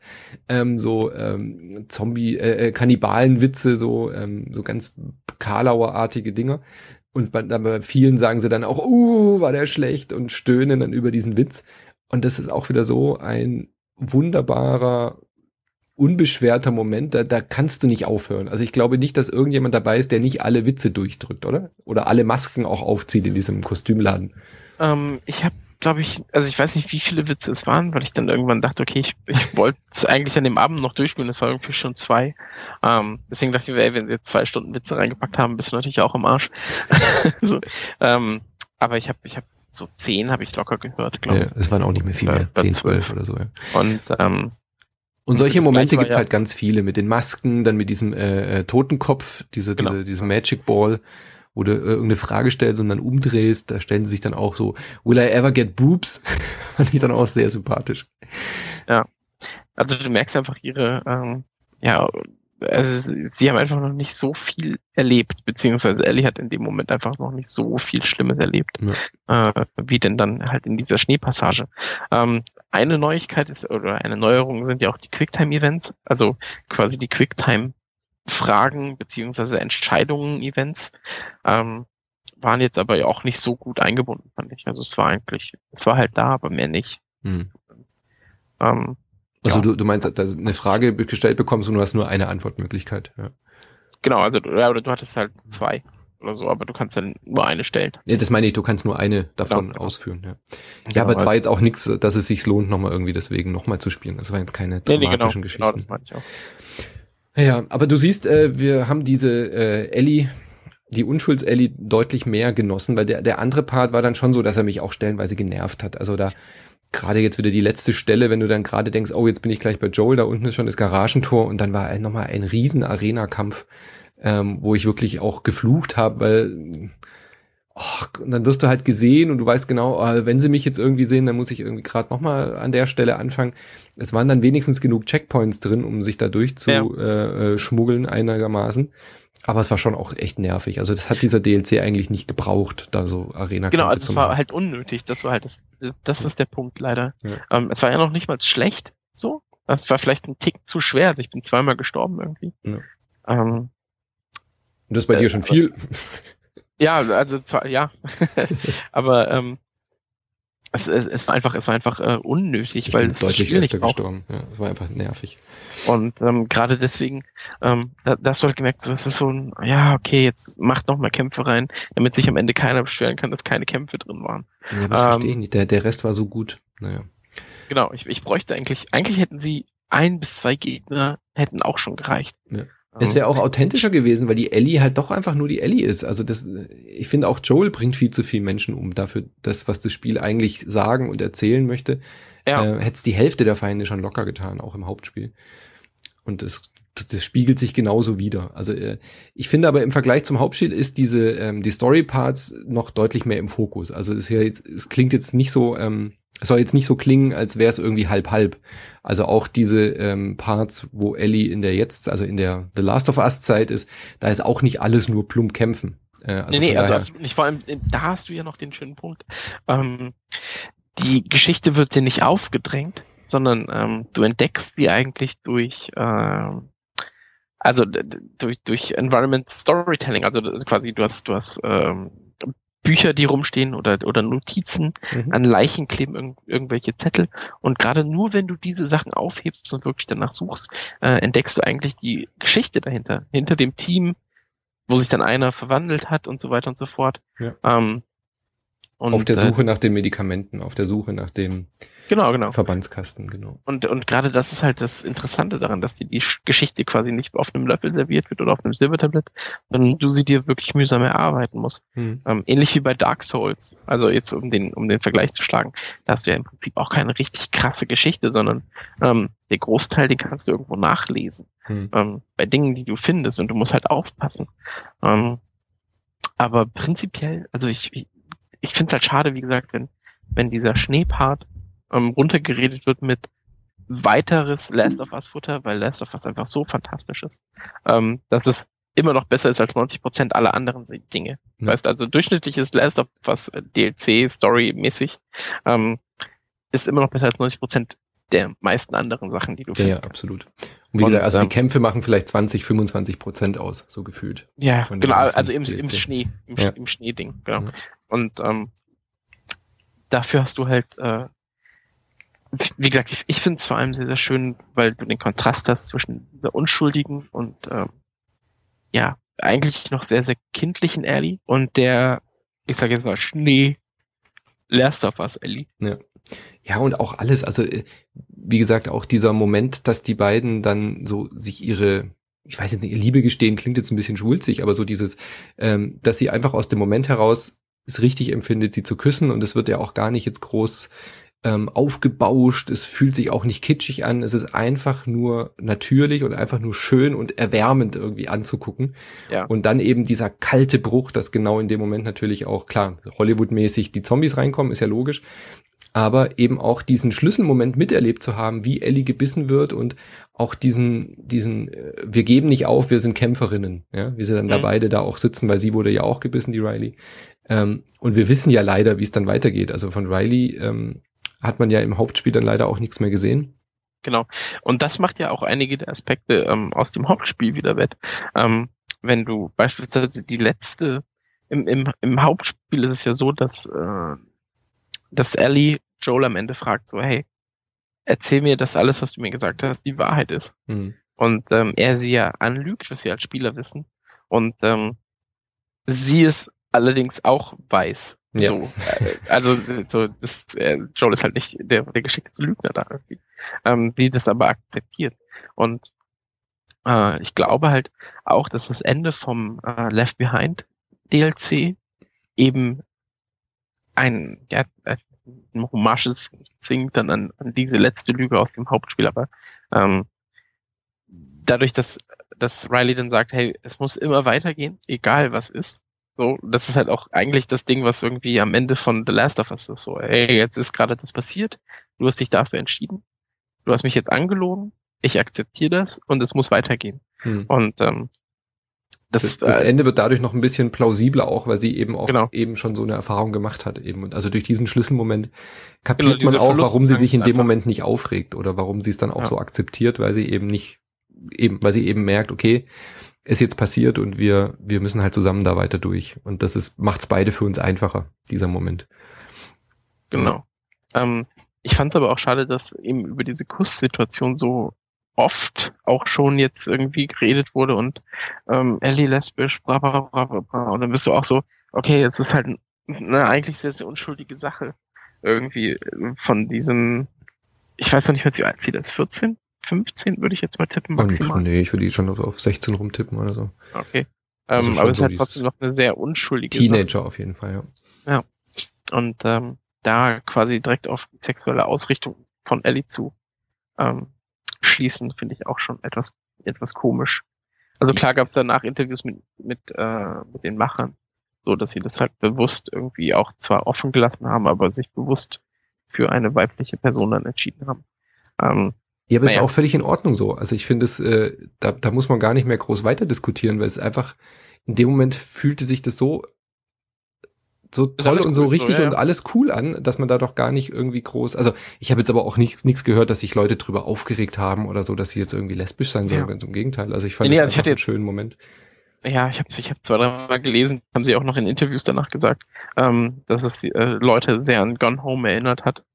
[SPEAKER 1] Kannibalen-Witze, so ganz Karlauer-artige Dinger. Und bei vielen sagen sie dann auch, war der schlecht und stöhnen dann über diesen Witz. Und das ist auch wieder so ein wunderbarer, unbeschwerter Moment, da kannst du nicht aufhören. Also ich glaube nicht, dass irgendjemand dabei ist, der nicht alle Witze durchdrückt, oder? Oder alle Masken auch aufzieht in diesem Kostümladen.
[SPEAKER 2] Ich habe, glaube ich, also ich weiß nicht, wie viele Witze es waren, weil ich dann irgendwann dachte, okay, ich wollte es eigentlich an dem Abend noch durchspielen, das war irgendwie schon 2. Deswegen dachte ich, wenn wir jetzt 2 Stunden Witze reingepackt haben, bist du natürlich auch im Arsch. so, aber ich habe so 10 habe ich locker gehört, glaube ich.
[SPEAKER 1] Ja, es waren auch nicht mehr viel mehr, 10, 12 oder so. Ja. Und solche Momente gibt's halt ganz viele, mit den Masken, dann mit diesem Totenkopf, diese Magic Ball, wo du irgendeine Frage stellst und dann umdrehst, da stellen sie sich dann auch so, will I ever get boobs? Fand ich dann auch sehr sympathisch.
[SPEAKER 2] Ja, also du merkst einfach also sie haben einfach noch nicht so viel erlebt, beziehungsweise Ellie hat in dem Moment einfach noch nicht so viel Schlimmes erlebt, wie denn dann halt in dieser Schneepassage. Eine Neuigkeit ist, oder eine Neuerung sind ja auch die Quicktime-Events, also quasi die Quicktime-Fragen beziehungsweise Entscheidungen-Events, waren jetzt aber ja auch nicht so gut eingebunden, fand ich. Also es war halt da, aber mehr nicht.
[SPEAKER 1] Also du meinst, dass eine Frage gestellt bekommst und du hast nur eine Antwortmöglichkeit. Ja.
[SPEAKER 2] Genau, also oder du hattest halt 2 oder so, aber du kannst dann nur eine stellen.
[SPEAKER 1] Ja, das meine ich, du kannst nur eine davon ausführen. Ja, aber es war jetzt auch nichts, dass es sich lohnt, nochmal irgendwie deswegen nochmal zu spielen. Das waren jetzt keine dramatischen Geschichten. Genau, das meine ich auch. Ja, aber du siehst, wir haben diese Ellie, die Unschulds-Ellie deutlich mehr genossen, weil der andere Part war dann schon so, dass er mich auch stellenweise genervt hat. Also da gerade jetzt wieder die letzte Stelle, wenn du dann gerade denkst, jetzt bin ich gleich bei Joel, da unten ist schon das Garagentor und dann war nochmal ein riesen Arena-Kampf, wo ich wirklich auch geflucht habe, weil und dann wirst du halt gesehen und du weißt genau, wenn sie mich jetzt irgendwie sehen, dann muss ich irgendwie gerade nochmal an der Stelle anfangen. Es waren dann wenigstens genug Checkpoints drin, um sich da durchzuschmuggeln einigermaßen. Aber es war schon auch echt nervig. Also das hat dieser DLC eigentlich nicht gebraucht, da so Arena-Kämpfe
[SPEAKER 2] Genau, also
[SPEAKER 1] zu
[SPEAKER 2] es war
[SPEAKER 1] machen.
[SPEAKER 2] halt unnötig. Das war halt das ist der Punkt leider.
[SPEAKER 1] Ja.
[SPEAKER 2] Es war ja noch nicht mal schlecht so. Es war vielleicht ein Tick zu schwer. Ich bin zweimal gestorben irgendwie.
[SPEAKER 1] Ja. Und das ist bei dir schon viel?
[SPEAKER 2] Ja, also ja. Aber es war einfach unnötig,
[SPEAKER 1] Ich
[SPEAKER 2] weil
[SPEAKER 1] bin
[SPEAKER 2] es
[SPEAKER 1] deutlich
[SPEAKER 2] Spiel nicht
[SPEAKER 1] öfter
[SPEAKER 2] braucht.
[SPEAKER 1] gestorben. Ja, es war einfach nervig.
[SPEAKER 2] Und gerade deswegen, da hast du halt gemerkt, so, es ist so ein, ja, okay, jetzt macht noch mal Kämpfe rein, damit sich am Ende keiner beschweren kann, dass keine Kämpfe drin waren.
[SPEAKER 1] Ja, das verstehe ich nicht. Der Rest war so gut. Naja.
[SPEAKER 2] Genau, ich bräuchte eigentlich hätten sie 1 bis 2 Gegner hätten auch schon gereicht.
[SPEAKER 1] Ja. Es wäre auch authentischer gewesen, weil die Ellie halt doch einfach nur die Ellie ist. Also ich finde auch Joel bringt viel zu viele Menschen um dafür, das, was das Spiel eigentlich sagen und erzählen möchte. Ja. Hätte es die Hälfte der Feinde schon locker getan, auch im Hauptspiel. Und das spiegelt sich genauso wider. Also ich finde aber im Vergleich zum Hauptspiel ist die Story-Parts noch deutlich mehr im Fokus. Also es klingt jetzt nicht so, es soll jetzt nicht so klingen, als wäre es irgendwie halb-halb. Also auch diese Parts, wo Ellie in der The Last of Us Zeit ist, da ist auch nicht alles nur plump kämpfen.
[SPEAKER 2] Also nicht, vor allem, da hast du ja noch den schönen Punkt. Die Geschichte wird dir nicht aufgedrängt, sondern du entdeckst sie eigentlich durch Environment Storytelling. Also quasi du hast Bücher, die rumstehen oder Notizen, an Leichen kleben irgendwelche Zettel, und gerade nur wenn du diese Sachen aufhebst und wirklich danach suchst, entdeckst du eigentlich die Geschichte dahinter, hinter dem Team, wo sich dann einer verwandelt hat und so weiter und so fort.
[SPEAKER 1] Ja. Auf der Suche nach den Medikamenten, auf der Suche nach dem Verbandskasten, genau.
[SPEAKER 2] Und gerade das ist halt das Interessante daran, dass dir die Geschichte quasi nicht auf einem Löffel serviert wird oder auf einem Silbertablett, sondern du sie dir wirklich mühsam erarbeiten musst. Ähnlich wie bei Dark Souls. Also jetzt, um den Vergleich zu schlagen, da hast du ja im Prinzip auch keine richtig krasse Geschichte, sondern der Großteil, den kannst du irgendwo nachlesen. Bei Dingen, die du findest, und du musst halt aufpassen. Aber prinzipiell, also ich finde es halt schade, wie gesagt, wenn dieser Schneepart runtergeredet wird mit weiteres Last of Us Futter, weil Last of Us einfach so fantastisch ist, dass es immer noch besser ist als 90% aller anderen Dinge. Ja. Weißt, also durchschnittliches Last of Us DLC Story-mäßig ist immer noch besser als 90% der meisten anderen Sachen, die du findest.
[SPEAKER 1] Ja, absolut. Und wie gesagt, also die Kämpfe machen vielleicht 20-25% aus, so gefühlt.
[SPEAKER 2] Ja, genau, also im Schnee, im Schneeding, genau. Ja. Und dafür hast du halt, wie gesagt, ich finde es vor allem sehr, sehr schön, weil du den Kontrast hast zwischen der unschuldigen und eigentlich noch sehr, sehr kindlichen Ellie und der, ich sage jetzt mal, Schnee Last of Us Ellie.
[SPEAKER 1] Ja, und auch alles, also wie gesagt, auch dieser Moment, dass die beiden dann so sich ihre Liebe gestehen, klingt jetzt ein bisschen schwulzig, aber so dieses, dass sie einfach aus dem Moment heraus es richtig empfindet, sie zu küssen, und es wird ja auch gar nicht jetzt groß aufgebauscht, es fühlt sich auch nicht kitschig an, es ist einfach nur natürlich und einfach nur schön und erwärmend irgendwie anzugucken. Ja. Und dann eben dieser kalte Bruch, dass genau in dem Moment natürlich auch, klar, Hollywood-mäßig die Zombies reinkommen, ist ja logisch, aber eben auch diesen Schlüsselmoment miterlebt zu haben, wie Ellie gebissen wird, und auch diesen wir geben nicht auf, wir sind Kämpferinnen, ja, wie sie dann da beide da auch sitzen, weil sie wurde ja auch gebissen, die Riley. Und wir wissen ja leider, wie es dann weitergeht. Also von Riley hat man ja im Hauptspiel dann leider auch nichts mehr gesehen.
[SPEAKER 2] Genau. Und das macht ja auch einige der Aspekte aus dem Hauptspiel wieder wett. Wenn du beispielsweise die letzte, im Hauptspiel ist es ja so, dass Ellie Joel am Ende fragt so, hey, erzähl mir, dass alles, was du mir gesagt hast, die Wahrheit ist. Und er sie ja anlügt, was wir als Spieler wissen. Und sie es allerdings auch weiß. Ja. So, Joel ist halt nicht der geschickte Lügner da irgendwie. Sie das aber akzeptiert. Und ich glaube halt auch, dass das Ende vom Left Behind DLC eben ein Hommage ist, zwingend dann an diese letzte Lüge aus dem Hauptspiel, aber dadurch, dass Riley dann sagt, hey, es muss immer weitergehen, egal was ist, So, das ist halt auch eigentlich das Ding, was irgendwie am Ende von The Last of Us ist. So, ey, jetzt ist gerade das passiert, du hast dich dafür entschieden, du hast mich jetzt angelogen, ich akzeptiere das und es muss weitergehen. Und
[SPEAKER 1] das Ende wird dadurch noch ein bisschen plausibler auch, weil sie eben auch
[SPEAKER 2] genau.
[SPEAKER 1] eben schon so eine Erfahrung gemacht hat eben. Und also durch diesen Schlüsselmoment kapiert man auch, warum sie sich in dem Moment nicht aufregt oder warum sie es dann auch so akzeptiert, weil sie weil sie eben merkt, okay, ist jetzt passiert und wir müssen halt zusammen da weiter durch. Und macht's beide für uns einfacher, dieser Moment.
[SPEAKER 2] Genau. Ich fand aber auch schade, dass eben über diese Kusssituation so oft auch schon jetzt irgendwie geredet wurde und Ellie lesbisch, bra, bra, bra, bra, bra. Und dann bist du auch so, okay, jetzt ist halt eine eigentlich sehr, sehr unschuldige Sache irgendwie von diesem, ich weiß noch nicht, wie alt sie das, 14? 15 würde ich jetzt mal tippen, maximal.
[SPEAKER 1] Nee, ich würde die schon auf 16 rumtippen oder so.
[SPEAKER 2] Okay. Also aber es ist halt trotzdem noch eine sehr unschuldige
[SPEAKER 1] Teenager
[SPEAKER 2] Sache.
[SPEAKER 1] Auf jeden Fall, ja.
[SPEAKER 2] Ja. Und da quasi direkt auf die sexuelle Ausrichtung von Ellie zu schließen, finde ich auch schon etwas komisch. Also klar gab es danach Interviews mit den Machern, so dass sie das halt bewusst irgendwie auch zwar offen gelassen haben, aber sich bewusst für eine weibliche Person dann entschieden haben.
[SPEAKER 1] Ja, aber ist auch völlig in Ordnung so. Also ich finde da muss man gar nicht mehr groß weiter diskutieren, weil es einfach, in dem Moment fühlte sich das so toll und so richtig und alles cool an, dass man da doch gar nicht irgendwie groß, also ich habe jetzt aber auch nichts gehört, dass sich Leute drüber aufgeregt haben oder so, dass sie jetzt irgendwie lesbisch sein sollen, ganz im Gegenteil. Also ich fand das einfach einen schönen Moment.
[SPEAKER 2] Ja, ich hab 2-3 Mal gelesen, haben sie auch noch in Interviews danach gesagt, dass es Leute sehr an Gone Home erinnert hat.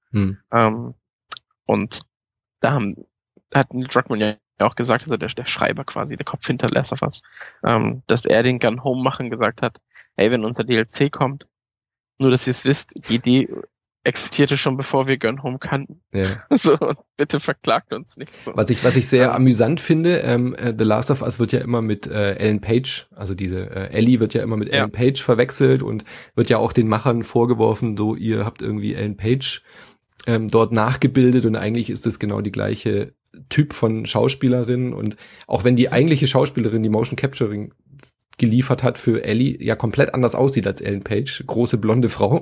[SPEAKER 2] Und da hat Neil Druckmann ja auch gesagt, also der Schreiber quasi, der Kopf hinter Last of Us, dass er den Gone Home machen gesagt hat, hey, wenn unser DLC kommt, nur dass ihr es wisst, die Idee existierte schon bevor wir Gone Home kannten.
[SPEAKER 1] Ja.
[SPEAKER 2] So, bitte verklagt uns nicht. So.
[SPEAKER 1] Was ich sehr amüsant finde, The Last of Us wird ja immer mit Ellen Page, also diese Ellie wird ja immer mit Ellen Page verwechselt und wird ja auch den Machern vorgeworfen, so ihr habt irgendwie Ellen Page dort nachgebildet und eigentlich ist es genau die gleiche Typ von Schauspielerin und auch wenn die eigentliche Schauspielerin die Motion Capturing geliefert hat für Ellie, ja komplett anders aussieht als Ellen Page, große blonde Frau,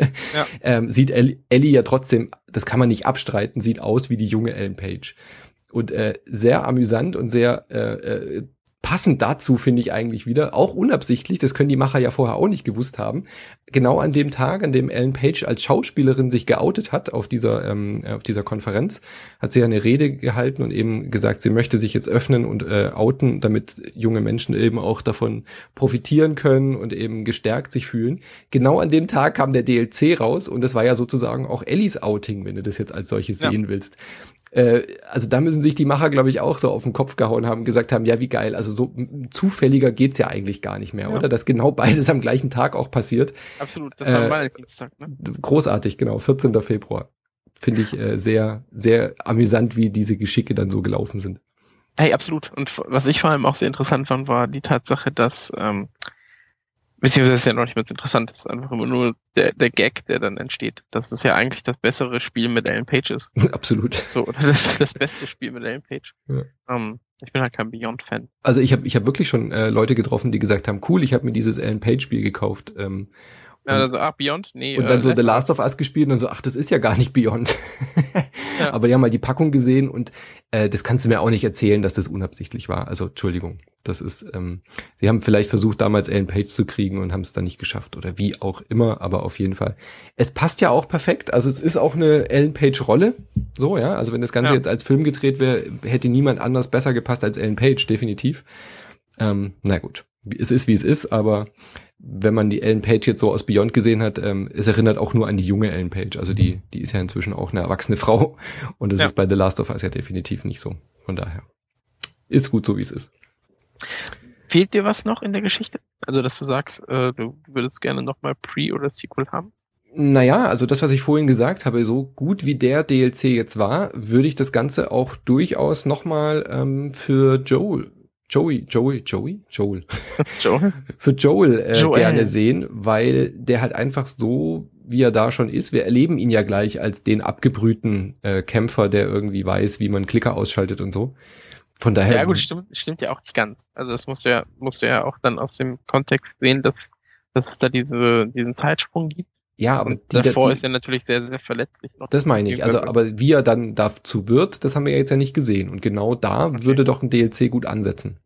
[SPEAKER 1] sieht Ellie ja trotzdem, das kann man nicht abstreiten, sieht aus wie die junge Ellen Page. Und sehr amüsant und sehr passend dazu finde ich eigentlich wieder, auch unabsichtlich, das können die Macher ja vorher auch nicht gewusst haben, genau an dem Tag, an dem Ellen Page als Schauspielerin sich geoutet hat auf dieser Konferenz, hat sie ja eine Rede gehalten und eben gesagt, sie möchte sich jetzt öffnen und outen, damit junge Menschen eben auch davon profitieren können und eben gestärkt sich fühlen. Genau an dem Tag kam der DLC raus und das war ja sozusagen auch Ellies Outing, wenn du das jetzt als solches sehen willst. Also da müssen sich die Macher, glaube ich, auch so auf den Kopf gehauen haben, gesagt haben, ja, wie geil, also so zufälliger geht's ja eigentlich gar nicht mehr, oder? Dass genau beides am gleichen Tag auch passiert.
[SPEAKER 2] Absolut, das war am Valentinstag, ne?
[SPEAKER 1] Großartig, genau, 14. Februar. Finde ich sehr, sehr amüsant, wie diese Geschicke dann so gelaufen sind.
[SPEAKER 2] Hey, absolut. Und was ich vor allem auch sehr interessant fand, war die Tatsache, dass beziehungsweise ist ja noch nicht mehr so interessant, das ist einfach immer nur der Gag, der dann entsteht. Das ist ja eigentlich das bessere Spiel mit Ellen Page ist.
[SPEAKER 1] Absolut.
[SPEAKER 2] So, oder das beste Spiel mit Ellen Page. Ja. Ich bin halt kein Beyond-Fan.
[SPEAKER 1] Also ich hab wirklich schon Leute getroffen, die gesagt haben, cool, ich habe mir dieses Ellen Page-Spiel gekauft.
[SPEAKER 2] Also, Beyond? Nee.
[SPEAKER 1] Und dann so The Last of Us gespielt und so, ach, das ist ja gar nicht Beyond. Ja. Aber die haben mal die Packung gesehen und das kannst du mir auch nicht erzählen, dass das unabsichtlich war. Also, Entschuldigung. Das ist, sie haben vielleicht versucht, damals Ellen Page zu kriegen und haben es dann nicht geschafft oder wie auch immer, aber auf jeden Fall. Es passt ja auch perfekt, also es ist auch eine Ellen Page-Rolle, so, ja, also wenn das Ganze jetzt als Film gedreht wäre, hätte niemand anders besser gepasst als Ellen Page, definitiv. Na gut, es ist, wie es ist, aber wenn man die Ellen Page jetzt so aus Beyond gesehen hat, es erinnert auch nur an die junge Ellen Page, also die ist ja inzwischen auch eine erwachsene Frau und das ist bei The Last of Us ja definitiv nicht so, von daher. Ist gut so, wie es ist.
[SPEAKER 2] Fehlt dir was noch in der Geschichte? Also, dass du sagst, du würdest gerne nochmal Pre- oder Sequel haben?
[SPEAKER 1] Naja, also das, was ich vorhin gesagt habe, so gut wie der DLC jetzt war, würde ich das Ganze auch durchaus nochmal für Joel. Für Joel gerne sehen, weil der halt einfach so, wie er da schon ist, wir erleben ihn ja gleich als den abgebrühten Kämpfer, der irgendwie weiß, wie man Klicker ausschaltet und so. Von daher.
[SPEAKER 2] Ja gut, stimmt ja auch nicht ganz. Also das musst du ja auch dann aus dem Kontext sehen, dass dass es da diesen Zeitsprung gibt.
[SPEAKER 1] Ja, aber
[SPEAKER 2] davor ist er natürlich sehr, sehr verletzlich noch.
[SPEAKER 1] Das meine ich. Also, aber wie er dann dazu wird, das haben wir ja jetzt ja nicht gesehen. Und genau da würde doch ein DLC gut ansetzen.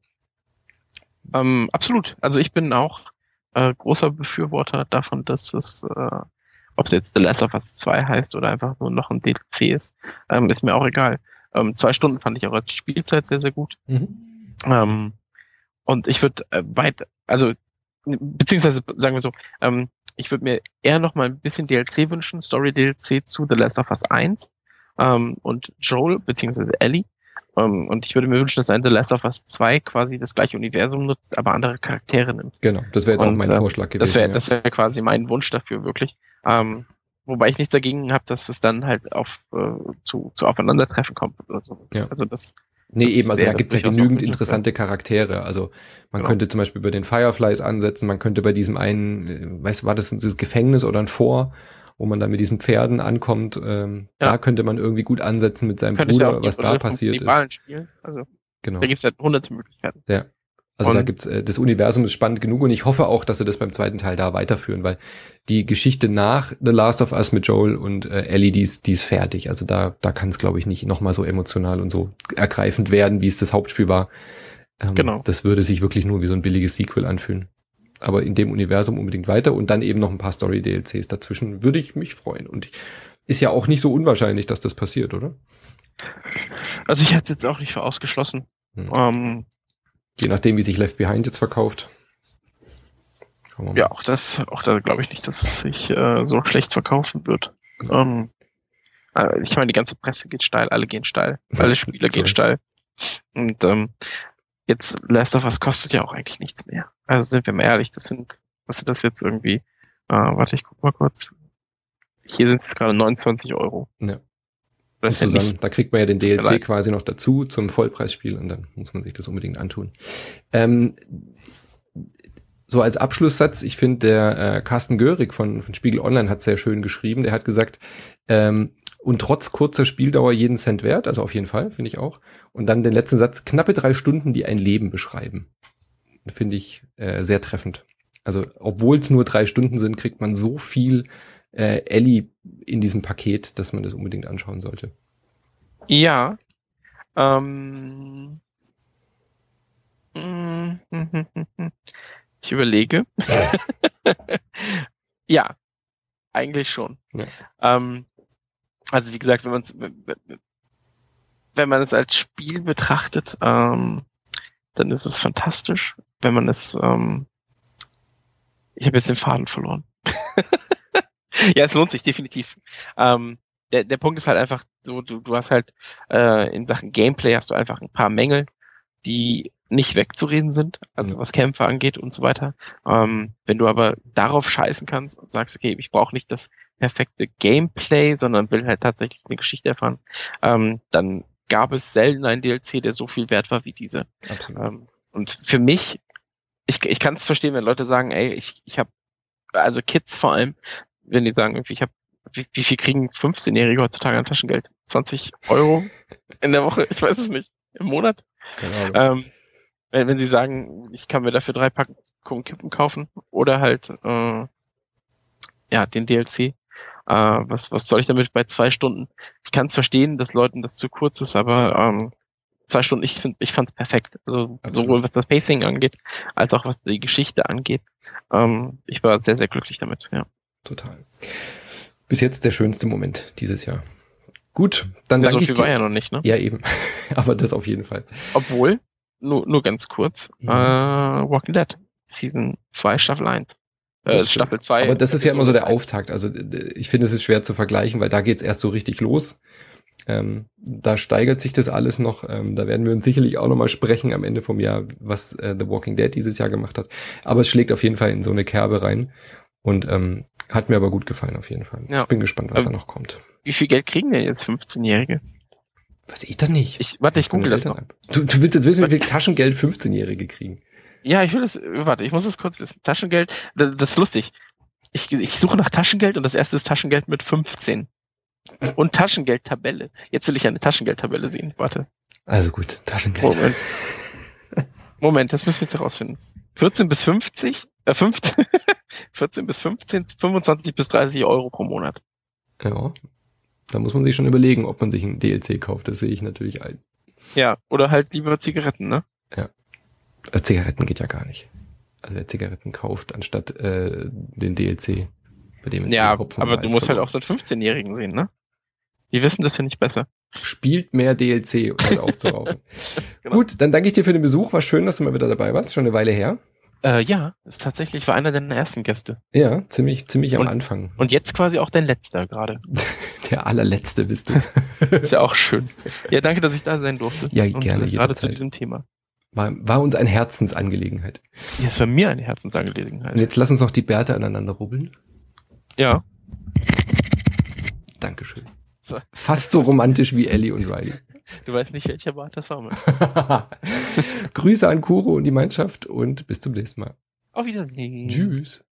[SPEAKER 2] Absolut. Also ich bin auch großer Befürworter davon, dass es, ob es jetzt The Last of Us 2 heißt oder einfach nur noch ein DLC ist mir auch egal. 2 Stunden fand ich auch als Spielzeit sehr, sehr gut. Mhm. Und ich würde beziehungsweise sagen wir so, ich würde mir eher noch mal ein bisschen DLC wünschen, Story-DLC zu The Last of Us 1 und Joel, beziehungsweise Ellie. Und ich würde mir wünschen, dass ein The Last of Us 2 quasi das gleiche Universum nutzt, aber andere Charaktere nimmt.
[SPEAKER 1] Genau, das wäre jetzt auch mein Vorschlag gewesen.
[SPEAKER 2] Das wäre quasi mein Wunsch dafür, wirklich. Wobei ich nichts dagegen habe, dass es dann halt zu Aufeinandertreffen kommt oder so.
[SPEAKER 1] Ja.
[SPEAKER 2] Also das
[SPEAKER 1] eben, also da gibt es ja genügend interessante Charaktere. Also man könnte zum Beispiel bei den Fireflies ansetzen, man könnte bei diesem einen, war das ein Gefängnis oder ein Fort, wo man dann mit diesen Pferden ankommt, da könnte man irgendwie gut ansetzen mit seinem Bruder, was da passiert ist.
[SPEAKER 2] Spielen. Also
[SPEAKER 1] genau.
[SPEAKER 2] Da gibt es ja hunderte Möglichkeiten.
[SPEAKER 1] Ja. Also da gibt's, das Universum ist spannend genug und ich hoffe auch, dass sie das beim zweiten Teil da weiterführen, weil die Geschichte nach The Last of Us mit Joel und Ellie, die ist fertig. Also da kann es, glaube ich, nicht nochmal so emotional und so ergreifend werden, wie es das Hauptspiel war.
[SPEAKER 2] Genau.
[SPEAKER 1] Das würde sich wirklich nur wie so ein billiges Sequel anfühlen. Aber in dem Universum unbedingt weiter und dann eben noch ein paar Story-DLCs dazwischen, würde ich mich freuen. Und ist ja auch nicht so unwahrscheinlich, dass das passiert, oder?
[SPEAKER 2] Also ich hätte es jetzt auch nicht für ausgeschlossen.
[SPEAKER 1] Je nachdem, wie sich Left Behind jetzt verkauft.
[SPEAKER 2] Ja, auch da glaube ich nicht, dass es sich so schlecht verkaufen wird. Ich meine, die ganze Presse geht steil, alle gehen steil, alle Spieler gehen steil. Und jetzt Last of Us kostet ja auch eigentlich nichts mehr. Also sind wir mal ehrlich, was sind das jetzt irgendwie? Warte, ich guck mal kurz. Hier sind es gerade 29 €.
[SPEAKER 1] Ja. Da kriegt man ja den DLC quasi noch dazu zum Vollpreisspiel und dann muss man sich das unbedingt antun. So als Abschlusssatz, ich finde, der Carsten Görig von Spiegel Online hat sehr schön geschrieben. Der hat gesagt, und trotz kurzer Spieldauer jeden Cent wert, also auf jeden Fall, finde ich auch. Und dann den letzten Satz, knappe 3 Stunden, die ein Leben beschreiben. Finde ich sehr treffend. Also obwohl es nur 3 Stunden sind, kriegt man so viel Ellie in diesem Paket, dass man das unbedingt anschauen sollte.
[SPEAKER 2] Ja. Ich überlege. Ja, eigentlich schon. Ja. Also wie gesagt, wenn man es als Spiel betrachtet, dann ist es fantastisch. Wenn man es, ich habe jetzt den Faden verloren. Ja, es lohnt sich definitiv. Der Punkt ist halt einfach so, du hast halt in Sachen Gameplay hast du einfach ein paar Mängel, die nicht wegzureden sind, also was Kämpfe angeht und so weiter. Wenn du aber darauf scheißen kannst und sagst, okay, ich brauche nicht das perfekte Gameplay, sondern will halt tatsächlich eine Geschichte erfahren, dann gab es selten einen DLC, der so viel wert war wie diese. Und für mich, ich kann es verstehen, wenn Leute sagen, ey, ich habe, also Kids vor allem, wenn die sagen, irgendwie, wie viel kriegen 15-Jährige heutzutage an Taschengeld? 20 € in der Woche? Ich weiß es nicht. Im Monat? Genau. Wenn sie sagen, ich kann mir dafür 3 Packungen Kippen kaufen oder halt den DLC. Was soll ich damit bei 2 Stunden? Ich kann es verstehen, dass Leuten das zu kurz ist, aber 2 Stunden, ich fand es perfekt. Also sowohl was das Pacing angeht, als auch was die Geschichte angeht. Ich war sehr, sehr glücklich damit, ja.
[SPEAKER 1] Total. Bis jetzt der schönste Moment dieses Jahr. Gut, dann danke ich dir.
[SPEAKER 2] So viel war ja noch nicht, ne?
[SPEAKER 1] Ja, eben. Aber das auf jeden Fall.
[SPEAKER 2] Obwohl, nur ganz kurz, Walking Dead, Season 2, Staffel 1. Staffel 2.
[SPEAKER 1] Aber das ist ja immer so der Auftakt. Also ich finde, es ist schwer zu vergleichen, weil da geht's erst so richtig los. Da steigert sich das alles noch. Da werden wir uns sicherlich auch nochmal sprechen am Ende vom Jahr, was The Walking Dead dieses Jahr gemacht hat. Aber es schlägt auf jeden Fall in so eine Kerbe rein. Und hat mir aber gut gefallen auf jeden Fall. Ja. Ich bin gespannt, was da noch kommt.
[SPEAKER 2] Wie viel Geld kriegen denn jetzt 15-Jährige?
[SPEAKER 1] Weiß ich doch nicht.
[SPEAKER 2] Ich google das noch.
[SPEAKER 1] Du willst jetzt wissen, wie viel Taschengeld 15-Jährige kriegen?
[SPEAKER 2] Ja, ich muss das kurz wissen. Taschengeld, das ist lustig. Ich suche nach Taschengeld und das erste ist Taschengeld mit 15. Und Taschengeldtabelle. Jetzt will ich eine Taschengeldtabelle sehen. Warte.
[SPEAKER 1] Also gut, Taschengeld.
[SPEAKER 2] Moment, das müssen wir jetzt herausfinden. 14 bis 50 15, 14 bis 15, 25 bis 30 Euro pro Monat.
[SPEAKER 1] Ja, da muss man sich schon überlegen, ob man sich ein DLC kauft. Das sehe ich natürlich ein.
[SPEAKER 2] Ja, oder halt lieber Zigaretten, ne?
[SPEAKER 1] Ja. Zigaretten geht ja gar nicht. Also wer Zigaretten kauft, anstatt den DLC. Bei dem
[SPEAKER 2] ja, aber du musst halt auch so einen 15-Jährigen sehen, ne? Die wissen das ja nicht besser.
[SPEAKER 1] Spielt mehr DLC, um auf zu rauchen. Genau. Gut, dann danke ich dir für den Besuch. War schön, dass du mal wieder dabei warst. Schon eine Weile her.
[SPEAKER 2] Ja, ist tatsächlich war einer deiner ersten Gäste.
[SPEAKER 1] Ja, ziemlich am Anfang.
[SPEAKER 2] Und jetzt quasi auch dein letzter gerade.
[SPEAKER 1] Der allerletzte bist du.
[SPEAKER 2] Ist ja auch schön. Ja, danke, dass ich da sein durfte.
[SPEAKER 1] Ja, gerne.
[SPEAKER 2] Und gerade zu diesem Thema.
[SPEAKER 1] War uns eine Herzensangelegenheit.
[SPEAKER 2] Ja, es war mir eine Herzensangelegenheit.
[SPEAKER 1] Und jetzt lass uns noch die Bärte aneinander rubbeln.
[SPEAKER 2] Ja.
[SPEAKER 1] Dankeschön. So. Fast so romantisch wie Ellie und Riley.
[SPEAKER 2] Du weißt nicht, welcher Bart das war.
[SPEAKER 1] Grüße an Kuro und die Mannschaft und bis zum nächsten Mal.
[SPEAKER 2] Auf Wiedersehen.
[SPEAKER 1] Tschüss.